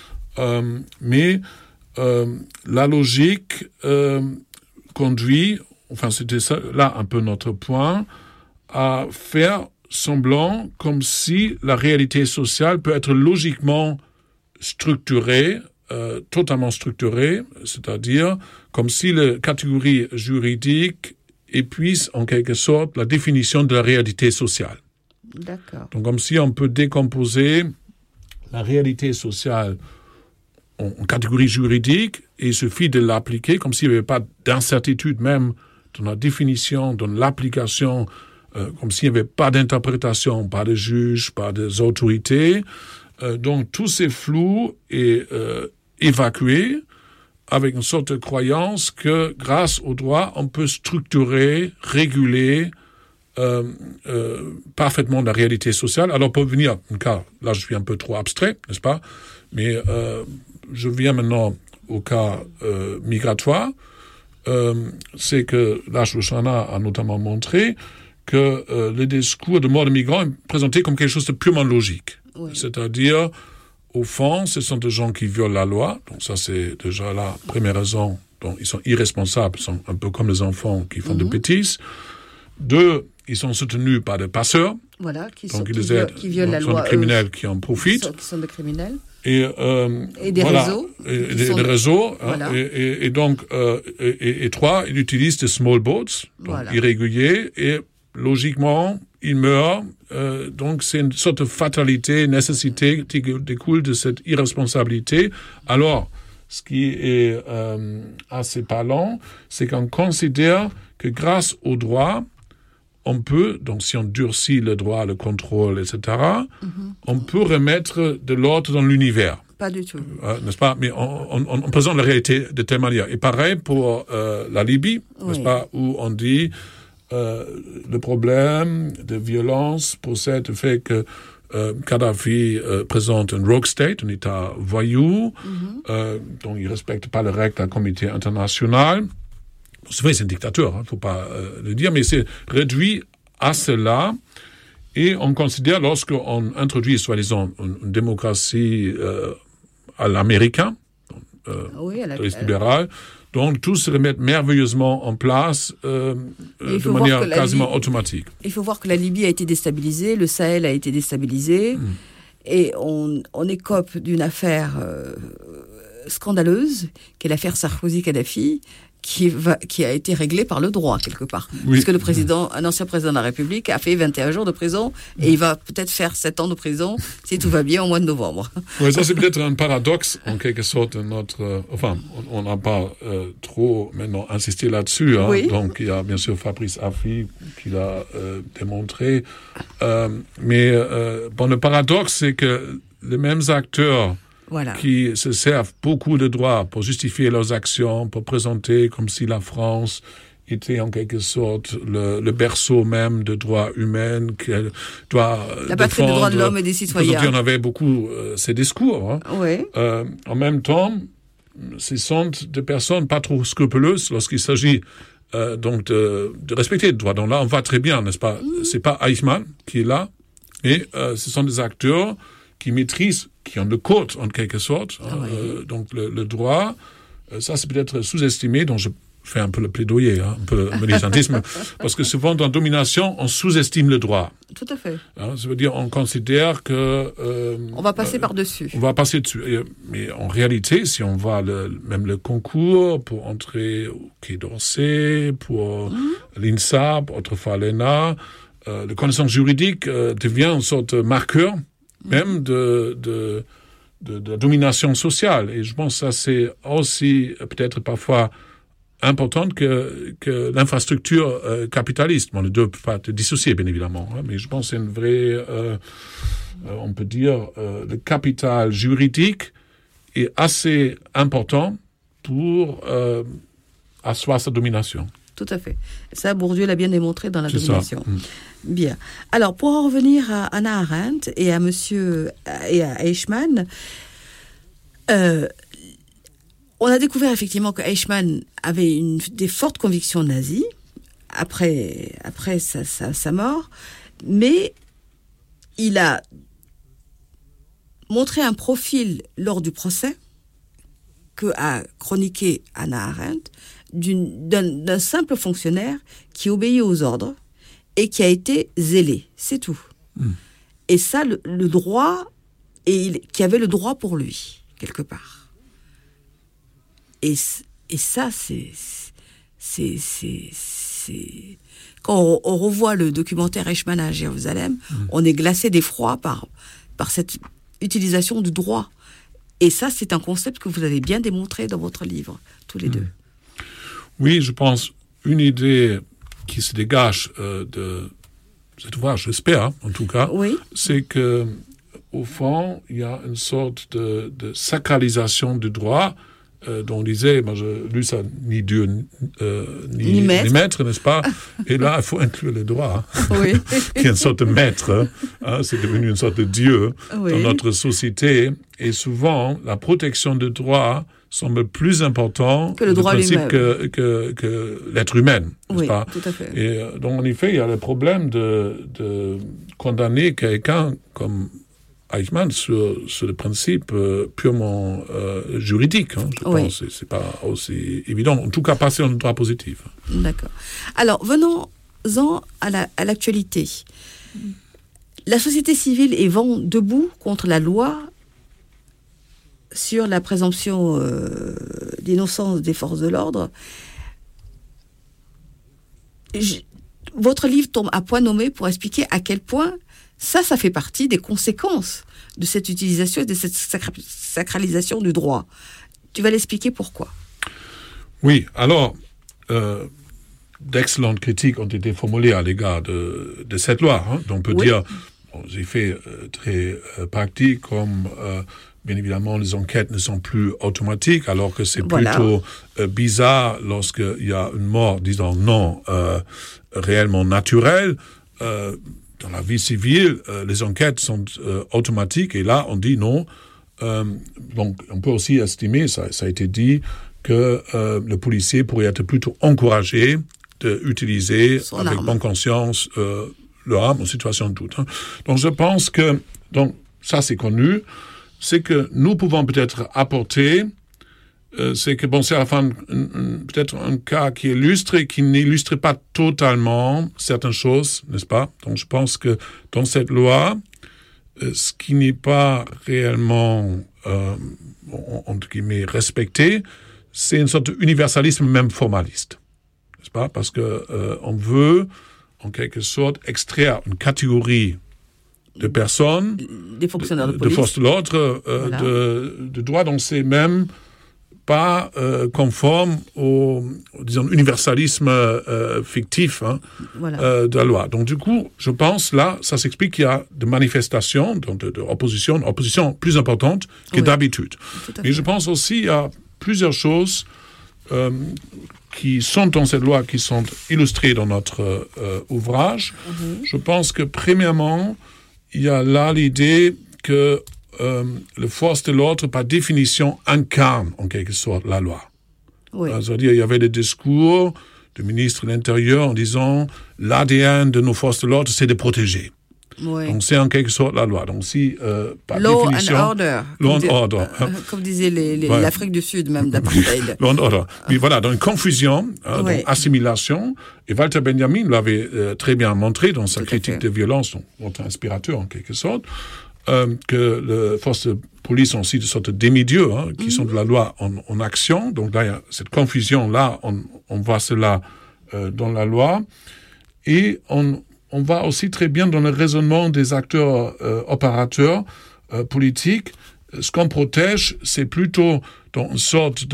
Mais la logique conduit, enfin c'était ça, là un peu notre point, à faire semblant comme si la réalité sociale peut être logiquement structurée, totalement structurée, c'est-à-dire comme si la catégorie juridique épuise en quelque sorte la définition de la réalité sociale. D'accord. Donc comme si on peut décomposer la réalité sociale en catégorie juridique et il suffit de l'appliquer comme s'il n'y avait pas d'incertitude même dans la définition, dans l'application, comme s'il n'y avait pas d'interprétation, pas de juge, pas des autorités. Donc tous ces flous est évacué avec une sorte de croyance que grâce au droit, on peut structurer, réguler parfaitement la réalité sociale. Alors pour venir, là je suis un peu trop abstrait, n'est-ce pas? Mais je viens maintenant au cas migratoire. C'est que là, Shoshana a notamment montré que le discours de mort de migrants est présenté comme quelque chose de purement logique. Oui. C'est-à-dire, au fond, ce sont des gens qui violent la loi. Donc ça, c'est déjà la première raison. Donc ils sont irresponsables, ils sont un peu comme les enfants qui font des bêtises. 2, ils sont soutenus par des passeurs. Voilà, qui violent la loi. Sont des criminels qui en profitent. Qui sont des criminels. Et des réseaux. Et des réseaux. Voilà. Et donc, 3, ils utilisent des small boats, donc irréguliers, et logiquement, ils meurent. Donc, c'est une sorte de fatalité, nécessité qui découle de cette irresponsabilité. Alors, ce qui est assez parlant, c'est qu'on considère que grâce au droit, on peut, donc si on durcit le droit, le contrôle, etc., on peut remettre de l'ordre dans l'univers. Pas du tout. N'est-ce pas? Mais on présente la réalité de telle manière. Et pareil pour la Libye, n'est-ce pas? Où on dit le problème de violence procède du fait que Kadhafi présente un rogue state, un État voyou, dont il ne respecte pas les règles d'un comité international. C'est vrai, c'est un dictateur, faut pas le dire, mais c'est réduit à cela. Et on considère, lorsqu'on introduit, soi-disant, une démocratie à l'américain, libérale, donc tout se remet merveilleusement en place de manière quasiment automatique. Il faut voir que la Libye a été déstabilisée, le Sahel a été déstabilisé, et on écope d'une affaire scandaleuse, qui est l'affaire Sarkozy-Kadhafi, qui a été réglé par le droit, quelque part. Oui. Puisque un ancien président de la République a fait 21 jours de prison, et il va peut-être faire 7 ans de prison, si tout va bien, au mois de novembre. Oui, ça c'est peut-être un paradoxe, en quelque sorte, on n'a pas trop maintenant insisté là-dessus, hein. Oui. Donc il y a bien sûr Fabrice Affi qui l'a démontré. Mais le paradoxe, c'est que les mêmes acteurs qui se servent beaucoup de droits pour justifier leurs actions, pour présenter comme si la France était en quelque sorte le berceau même de droits humains, qu'elle doit la patrie des droits de l'homme et des citoyens. On avait beaucoup ces discours. Hein. Oui. En même temps, ce sont des personnes pas trop scrupuleuses lorsqu'il s'agit donc de respecter les droits. Donc là, on va très bien, n'est-ce pas? C'est pas Eichmann qui est là, mais ce sont des acteurs qui maîtrisent, qui ont le code en quelque sorte, donc le droit. Ça, c'est peut-être sous-estimé, donc je fais un peu le plaidoyer, un peu le militantisme, parce que souvent dans la domination, on sous-estime le droit. Tout à fait. Ça veut dire on considère que... on va passer par-dessus. On va passer dessus. Mais en réalité, si on voit même le concours pour entrer au Quai d'Orsay, pour l'INSA, autrefois l'ENA, la connaissance juridique devient une sorte de marqueur même de la domination sociale. Et je pense que ça, c'est aussi peut-être parfois important que l'infrastructure capitaliste. Bon, les deux ne peuvent pas être dissociés, bien évidemment, hein, mais je pense que c'est une vraie, on peut dire, le capital juridique est assez important pour asseoir sa domination. Tout à fait. Ça, Bourdieu l'a bien démontré dans la domination. Bien. Alors, pour en revenir à Hannah Arendt et à Eichmann, on a découvert effectivement que Eichmann avait des fortes convictions nazies, après sa mort, mais il a montré un profil lors du procès que a chroniqué Hannah Arendt d'un simple fonctionnaire qui obéit aux ordres et qui a été zélé, c'est tout. Et ça, le droit, qui avait le droit pour lui, quelque part. Et ça, c'est quand on revoit le documentaire Eichmann à Jérusalem, on est glacé d'effroi par cette utilisation du droit. Et ça, c'est un concept que vous avez bien démontré dans votre livre, tous les deux. Oui, je pense une idée qui se dégage de cet ouvrage, j'espère, en tout cas, c'est que au fond, il y a une sorte de sacralisation du droit dont on disait, moi j'ai lu ça, ni Dieu ni maître, n'est-ce pas? Et là, il faut inclure le droit, qui est une sorte de maître, c'est devenu une sorte de Dieu dans notre société. Et souvent, la protection du droit semble plus important que le droit principe que l'être humain, n'est-ce pas? Tout à fait. Et donc, en effet, il y a le problème de condamner quelqu'un comme Eichmann sur le principe purement juridique, je pense. C'est pas aussi évident, en tout cas pas sur le droit positif. D'accord. Alors, venons-en à l'actualité. La société civile est vent debout contre la loi sur la présomption d'innocence des forces de l'ordre. Votre livre tombe à point nommé pour expliquer à quel point ça fait partie des conséquences de cette utilisation et de cette sacralisation du droit. Tu vas l'expliquer pourquoi. Oui, alors, d'excellentes critiques ont été formulées à l'égard de cette loi. Donc, on peut dire, des effets très pratiques comme... bien évidemment, les enquêtes ne sont plus automatiques, alors que c'est plutôt bizarre lorsqu'il y a une mort, disons, non réellement naturelle. Dans la vie civile, les enquêtes sont automatiques, et là, on dit non. Donc, on peut aussi estimer, ça a été dit, que le policier pourrait être plutôt encouragé d'utiliser avec bonne conscience leur arme en situation de doute. Donc, je pense que, ça c'est connu, c'est que nous pouvons peut-être apporter, c'est que, c'est à la fin peut-être un cas qui illustre et qui n'illustre pas totalement certaines choses, n'est-ce pas? Donc je pense que dans cette loi, ce qui n'est pas réellement, entre guillemets, respecté, c'est une sorte d'universalisme même formaliste, n'est-ce pas? Parce que on veut, en quelque sorte, extraire une catégorie de personnes, des fonctionnaires de force de l'ordre, de droit dont c'est même pas conforme au, disons, universalisme fictif de la loi. Donc du coup, je pense là, ça s'explique qu'il y a des manifestations, donc de opposition plus importante que d'habitude. Mais je pense aussi qu'il y a plusieurs choses qui sont dans cette loi, qui sont illustrées dans notre ouvrage. Je pense que premièrement, il y a là l'idée que les forces de l'ordre, par définition, incarnent en quelque sorte la loi. C'est-à-dire, il y avait des discours du ministre de l'Intérieur en disant l'ADN de nos forces de l'ordre, c'est de protéger. Donc, c'est en quelque sorte la loi. Donc, si, par définition... Law and order. Comme disait l'Afrique du Sud, même, d'apartheid. Law and order. Mais voilà, dans une confusion, donc assimilation. Et Walter Benjamin l'avait très bien montré dans sa critique de violence, donc inspirateur en quelque sorte, que les forces de police sont aussi de sorte de demi-dieux, qui sont de la loi en action. Donc là, il y a cette confusion-là, on voit cela dans la loi. Et on va aussi très bien dans le raisonnement des acteurs opérateurs politiques. Ce qu'on protège, c'est plutôt dans une sorte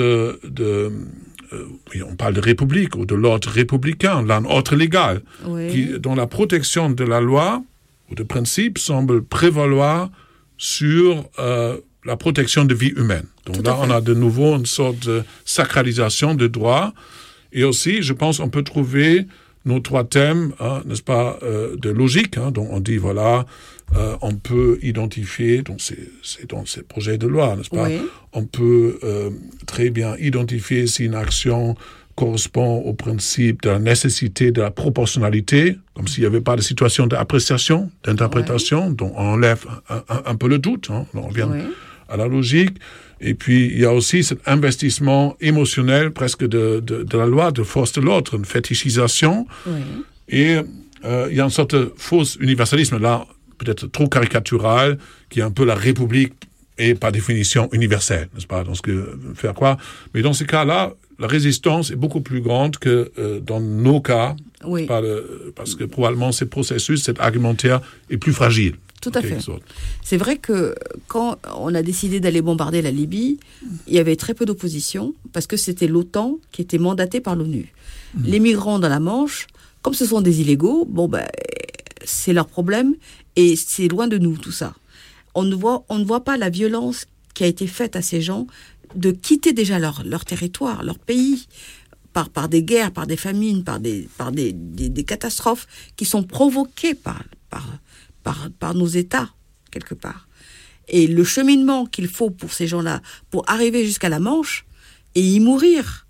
on parle de république ou de l'ordre républicain, l'ordre légal, dont la protection de la loi ou de principe semble prévaloir sur la protection de vie humaine. Donc là, on a de nouveau une sorte de sacralisation de droit. Et aussi, je pense, on peut trouver nos trois thèmes, n'est-ce pas, de logique. Donc on dit, voilà, on peut identifier, donc c'est dans ces projets de loi, n'est-ce pas, on peut très bien identifier si une action correspond au principe de la nécessité, de la proportionnalité, comme s'il n'y avait pas de situation d'appréciation, d'interprétation, dont on enlève un peu le doute, hein, on revient à la logique. Et puis, il y a aussi cet investissement émotionnel presque de la loi, de force de l'autre, une fétichisation. Et il y a une sorte de faux universalisme, là, peut-être trop caricatural, qui est un peu la République et par définition universelle, n'est-ce pas? Donc, faire quoi? Mais dans ces cas-là, la résistance est beaucoup plus grande que dans nos cas, parce que probablement ce processus, cet argumentaire est plus fragile. Tout à fait. C'est vrai que quand on a décidé d'aller bombarder la Libye, il y avait très peu d'opposition, parce que c'était l'OTAN qui était mandatée par l'ONU. Les migrants dans la Manche, comme ce sont des illégaux, c'est leur problème, et c'est loin de nous, tout ça. On ne voit pas la violence qui a été faite à ces gens de quitter déjà leur territoire, leur pays, par des guerres, par des famines, par des catastrophes qui sont provoquées par nos États, quelque part. Et le cheminement qu'il faut pour ces gens-là, pour arriver jusqu'à la Manche et y mourir,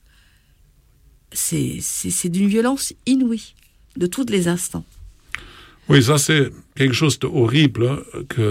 c'est d'une violence inouïe, de tous les instants. Oui, ça c'est quelque chose d'horrible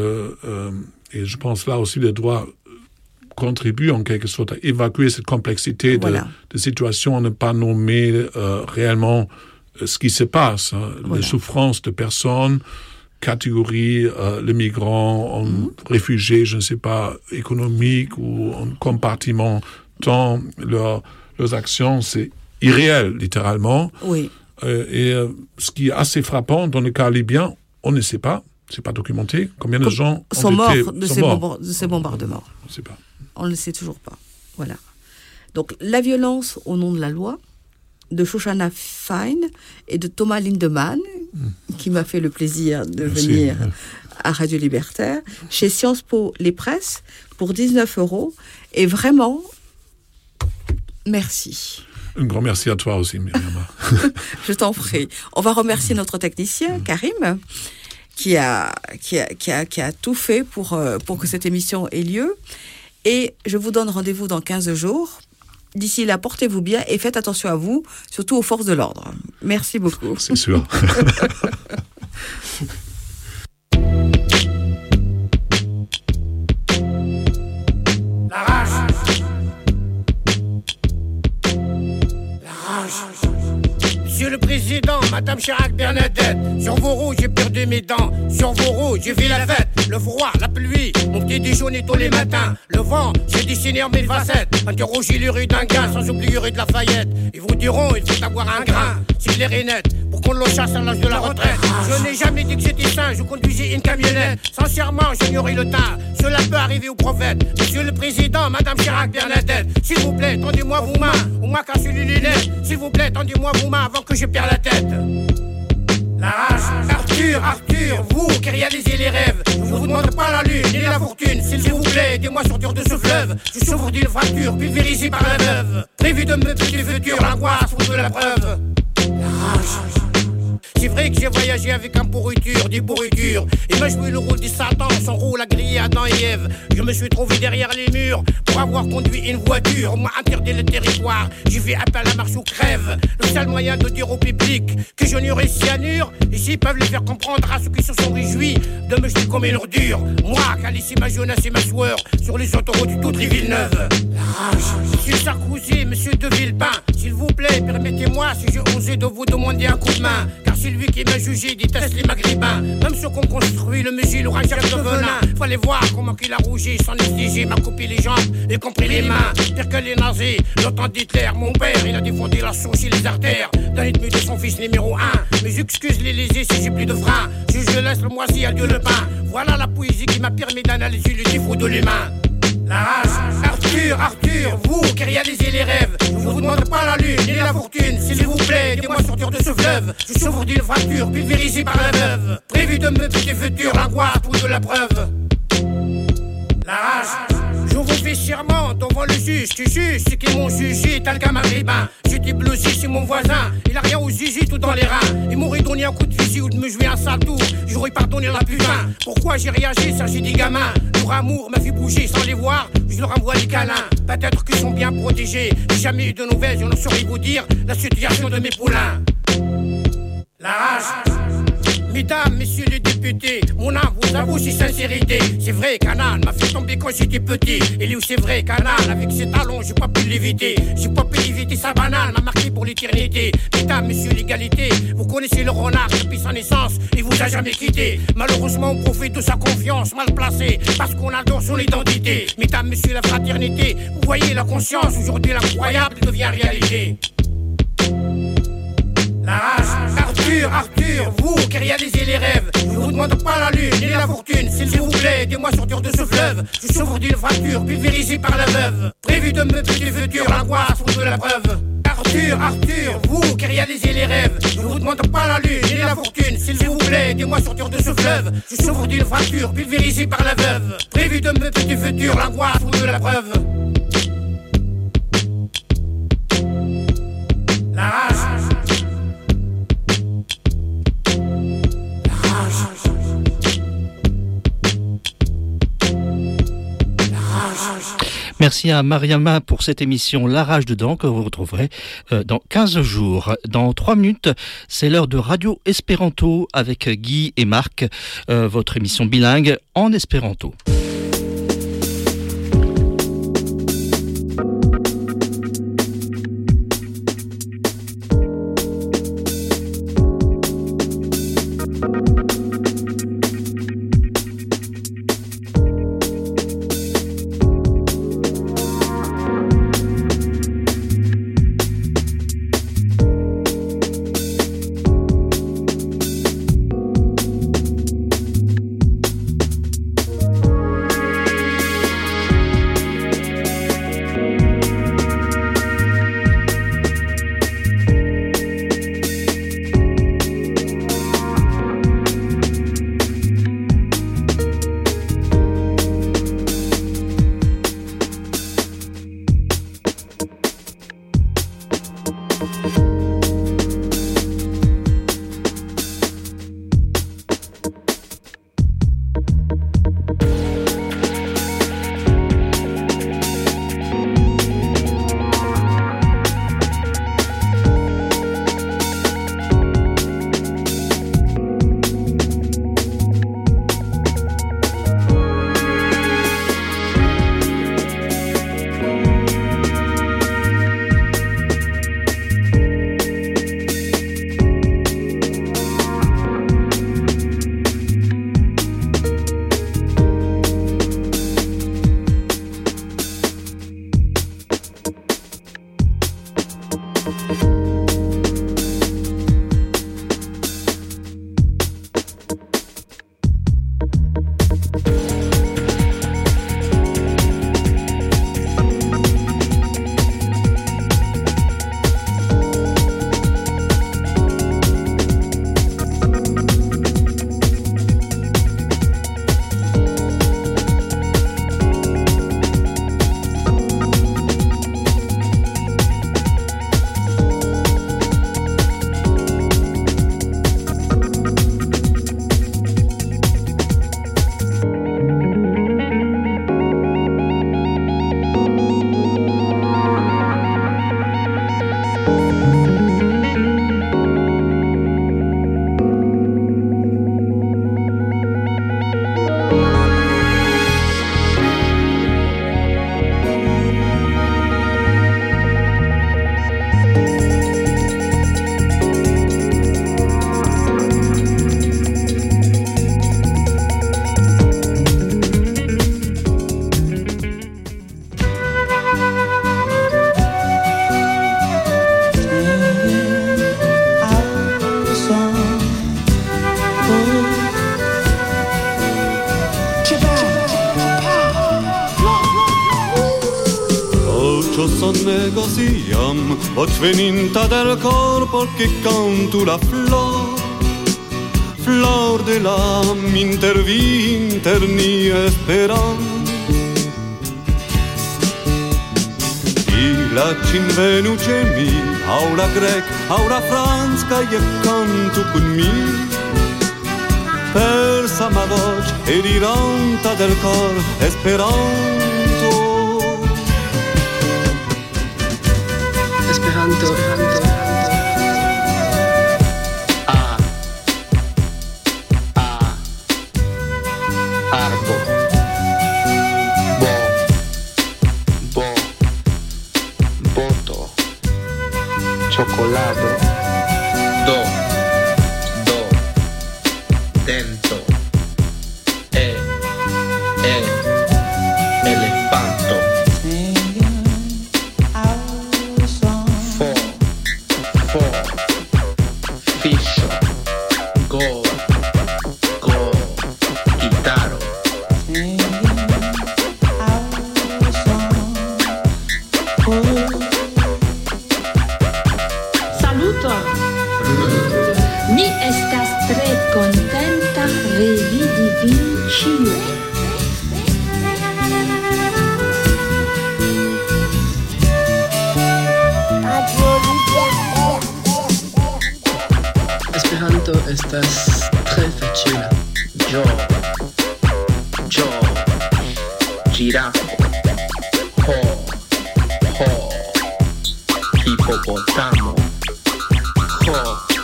et je pense là aussi le droit contribue en quelque sorte à évacuer cette complexité de situation, à ne pas nommer réellement ce qui se passe, les souffrances de personnes, catégories, les migrants, réfugiés, je ne sais pas, économiques ou en compartimentant leurs actions, c'est irréel, littéralement. Oui. Et ce qui est assez frappant, dans le cas libyen, on ne sait pas, c'est pas documenté, combien de gens sont morts de ces bombardements. On ne sait pas. On ne le sait toujours pas. Voilà. Donc, la violence au nom de la loi, de Shoshana Fine et de Thomas Lindemann, qui m'a fait le plaisir de venir à Radio Libertaire, chez Sciences Po Les Presses, pour 19 €. Et vraiment, merci. Un grand merci à toi aussi, Myriam. Je t'en prie. On va remercier notre technicien, Karim, qui a tout fait pour que cette émission ait lieu. Et je vous donne rendez-vous dans 15 jours. D'ici là, portez-vous bien et faites attention à vous, surtout aux forces de l'ordre. Merci beaucoup. C'est sûr. La rage. Monsieur le Président, Madame Chirac Bernadette, sur vos roues j'ai perdu mes dents, sur vos roues j'ai vu la fête, le froid, la pluie, mon petit déjeuner tous les matins, le vent, j'ai dessiné en mille facettes, interrogez les rues d'un gars, sans oublier rue de Lafayette, ils vous diront il faut avoir un grain, si l'air est net, pour qu'on le chasse à l'âge de la retraite, je n'ai jamais dit que j'étais sain, je conduisais une camionnette, sincèrement j'ignorais le teint, cela peut arriver au prophète, Monsieur le Président, Madame Chirac Bernadette, s'il vous plaît, tendez-moi vos mains, on m'a cassé les lunettes, s'il vous plaît, tendez-moi vos mains avant que je perde la tête. La rage, Arthur, vous qui réalisez les rêves, je vous demande pas la lune ni la fortune, s'il vous plaît, aidez-moi sortir de ce fleuve, je souffre d'une fracture pulvérisée par la veuve, prévu de me du futur, l'angoisse ou de la preuve. La rage. C'est vrai que j'ai voyagé avec un pourriture, des pourritures. Il m'a joué le rôle du Satan, son rôle a grillé Adam et Ève. Je me suis trouvé derrière les murs pour avoir conduit une voiture. On m'a interdit le territoire, j'ai fait appel à la marche ou crève. Le seul moyen de dire au public que je n'y aurais cyanure. Ici peuvent les faire comprendre à ceux qui se sont réjouis de me jeter comme une ordure. Moi, qui a laissé ma jeunesse et ma sueur sur les autoroutes toutes les Villeneuve. La rage. Monsieur Sarkozy, monsieur de Villepin, s'il vous plaît, permettez-moi si j'ai osé de vous demander un coup de main. Car c'est lui qui m'a jugé, déteste les maghrébins. Même ceux qu'on construit, le musil ou un chef de venin. Fallait voir comment qu'il a rougi, son exigé, m'a coupé les jambes, y compris les mains. Pire que les nazis, l'OTAN d'Hitler. Mon père, il a défendu la source et les artères d'un ennemi de son fils numéro 1. Mais j'excuse les lésés si j'ai plus de frein. Je laisse le moisi à Dieu le pain. Voilà la poésie qui m'a permis d'analyser le défaut de l'humain. La rage, Arthur, vous qui réalisez les rêves, je vous demande pas la lune ni la fortune, s'il vous plaît, aidez-moi à sortir de ce fleuve. Je souffre d'une fracture pulvérisée par la veuve, prévu de me piquer futur, l'angoisse ou de la preuve. La rage, je vous fais fait serment devant le juge. Tu juges ceux qui m'ont jugé, tel qu'un maghrébin. J'étais bloqué chez mon voisin, il a rien aux zizi tout dans les reins. Il m'aurait donné un coup de fusil ou de me jouer un sale tour. J'aurais pardonné la putain. Pourquoi j'ai réagi, ça j'ai des gamins. Leur amour m'a fait bouger sans les voir, je leur envoie des câlins. Peut-être qu'ils sont bien protégés. J'ai jamais eu de nouvelles, je ne saurais vous dire la situation de mes poulains. La rage. Mesdames, messieurs les députés, mon âme vous avoue si sincérité. C'est vrai, Canal m'a fait tomber quand j'étais petit. Et lui, c'est vrai, Canal, avec ses talons, j'ai pas pu l'éviter. J'ai pas pu l'éviter, sa banale m'a marqué pour l'éternité. Mesdames, messieurs, l'égalité, vous connaissez le renard depuis sa naissance, il vous a jamais quitté. Malheureusement, on profite de sa confiance mal placée, parce qu'on adore son identité. Mesdames, messieurs, la fraternité, vous voyez la conscience, aujourd'hui l'incroyable devient réalité. La rage. Arthur, vous qui réalisez les rêves, je vous demande pas la lune ni la fortune, s'il vous plaît, aidez-moi sortir de ce fleuve. Je souffre d'une fracture pulvérisée par la veuve, prévu de me tuer du futur, l'angoisse ou de la preuve. Arthur, vous qui réalisez les rêves, je vous demande pas la lune ni la fortune, s'il vous plaît, aidez-moi sortir de ce fleuve. Je souffre d'une fracture pulvérisée par la veuve, prévu de me tuer du futur, l'angoisse ou de la preuve. La rage. Merci à Mariama pour cette émission La Rage dedans que vous retrouverez dans 15 jours. Dans 3 minutes, c'est l'heure de Radio Espéranto avec Guy et Marc, votre émission bilingue en espéranto. negociam, odveninta del corpo che canto la flor de l'âme intervinte ni esperanza. la cinvenuce mi, aula grec, aula franz, ca io canto con mi. Persa ma voce e diranta del cor esperanto. Esperanto. Arbo. Bo. Boto. Cioccolato. Do. Dento. Elefanto. Fo. Fiscio. Go. Chitarro. Saluto. Mi estas tre contenta revidi vin ĉiujn. Esperanto estas tre facila. Jo. Girafo. Ho. Hipopotamo. Ho.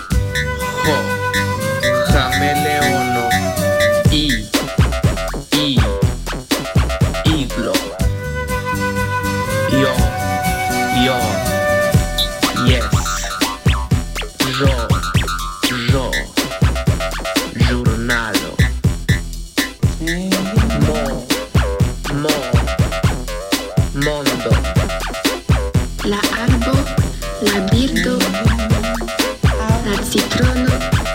Cameleono. Iglo. Yo. Yes. Jo. Giornalo. Mondo. La arbo, la birdo, la citrono.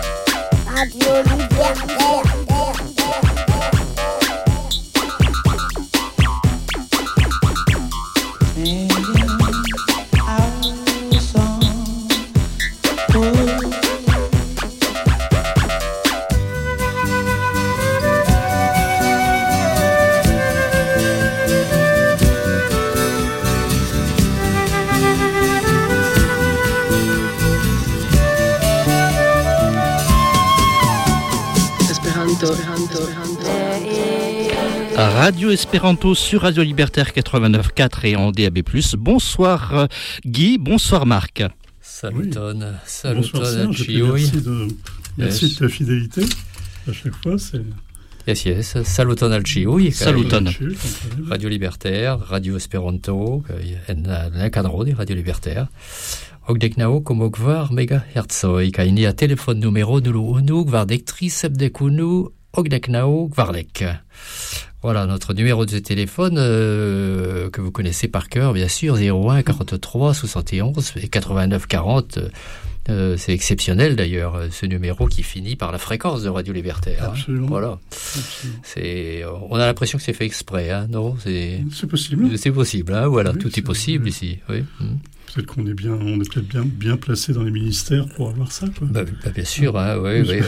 Radio Espéranto sur Radio Libertaire 89.4 et en DAB+. Bonsoir Guy, bonsoir Marc. Saluton, bonsoir Serge, merci de ta fidélité à chaque fois. Yes, saluton al ciui. Saluton. Radio Libertaire, Radio Esperanto, en cadro de Radio Libertaire. Ogdek nao como gvar megahertzoi, ka ini a téléphone numéro nulu gvar dek tri sepdekunu ogdek nao gvarlek. Voilà, notre numéro de téléphone que vous connaissez par cœur, bien sûr, 01 43 71 et 89 40. C'est exceptionnel d'ailleurs, ce numéro qui finit par la fréquence de Radio Libertaire. Absolument. Hein. Voilà. Absolument. On a l'impression que c'est fait exprès, hein, non ? C'est possible. C'est possible, hein, voilà, oui, tout est possible ici. Oui. Peut-être qu'on est peut-être bien placé dans les ministères pour avoir ça, quoi. Bien sûr, hein, oui. Je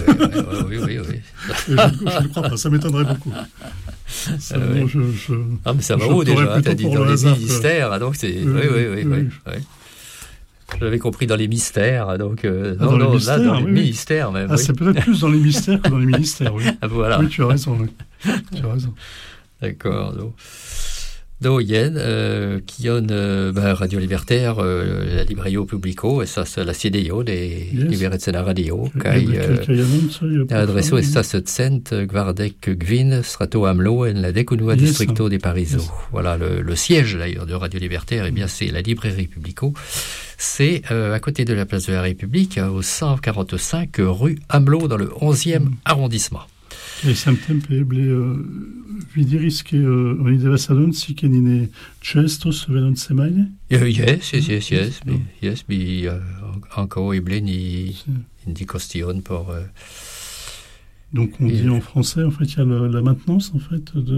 ne crois pas, ça m'étonnerait beaucoup. Ça, mais ça va où déjà, t'as dit dans les ministères, donc c'est... Oui. J'avais compris dans les mystères, donc... dans les ministères même. C'est peut-être plus dans les mystères que dans les ministères, oui. Voilà. Oui, tu as raison. D'accord, donc... Do yen, qui on Radio Libertaire, la Librerio Publico, et ça c'est la CDO des Liberetzena Radio, qui adresso estas cent gvardek gvin strato amlo en la decunua districto de Pariso. Voilà, le siège d'ailleurs de Radio Libertaire, c'est la Librairie Publico. C'est à côté de la place de la République, au 145 rue Amelot, dans le 11e arrondissement. I sam tempe eble vi diris ke oni devas anonci ke ni ne ĉestos venontsemajne? Yes, mi ankaŭ eble ni indikos tion por... Donc on dit en français, en fait, il y a la maintenance, en fait, de...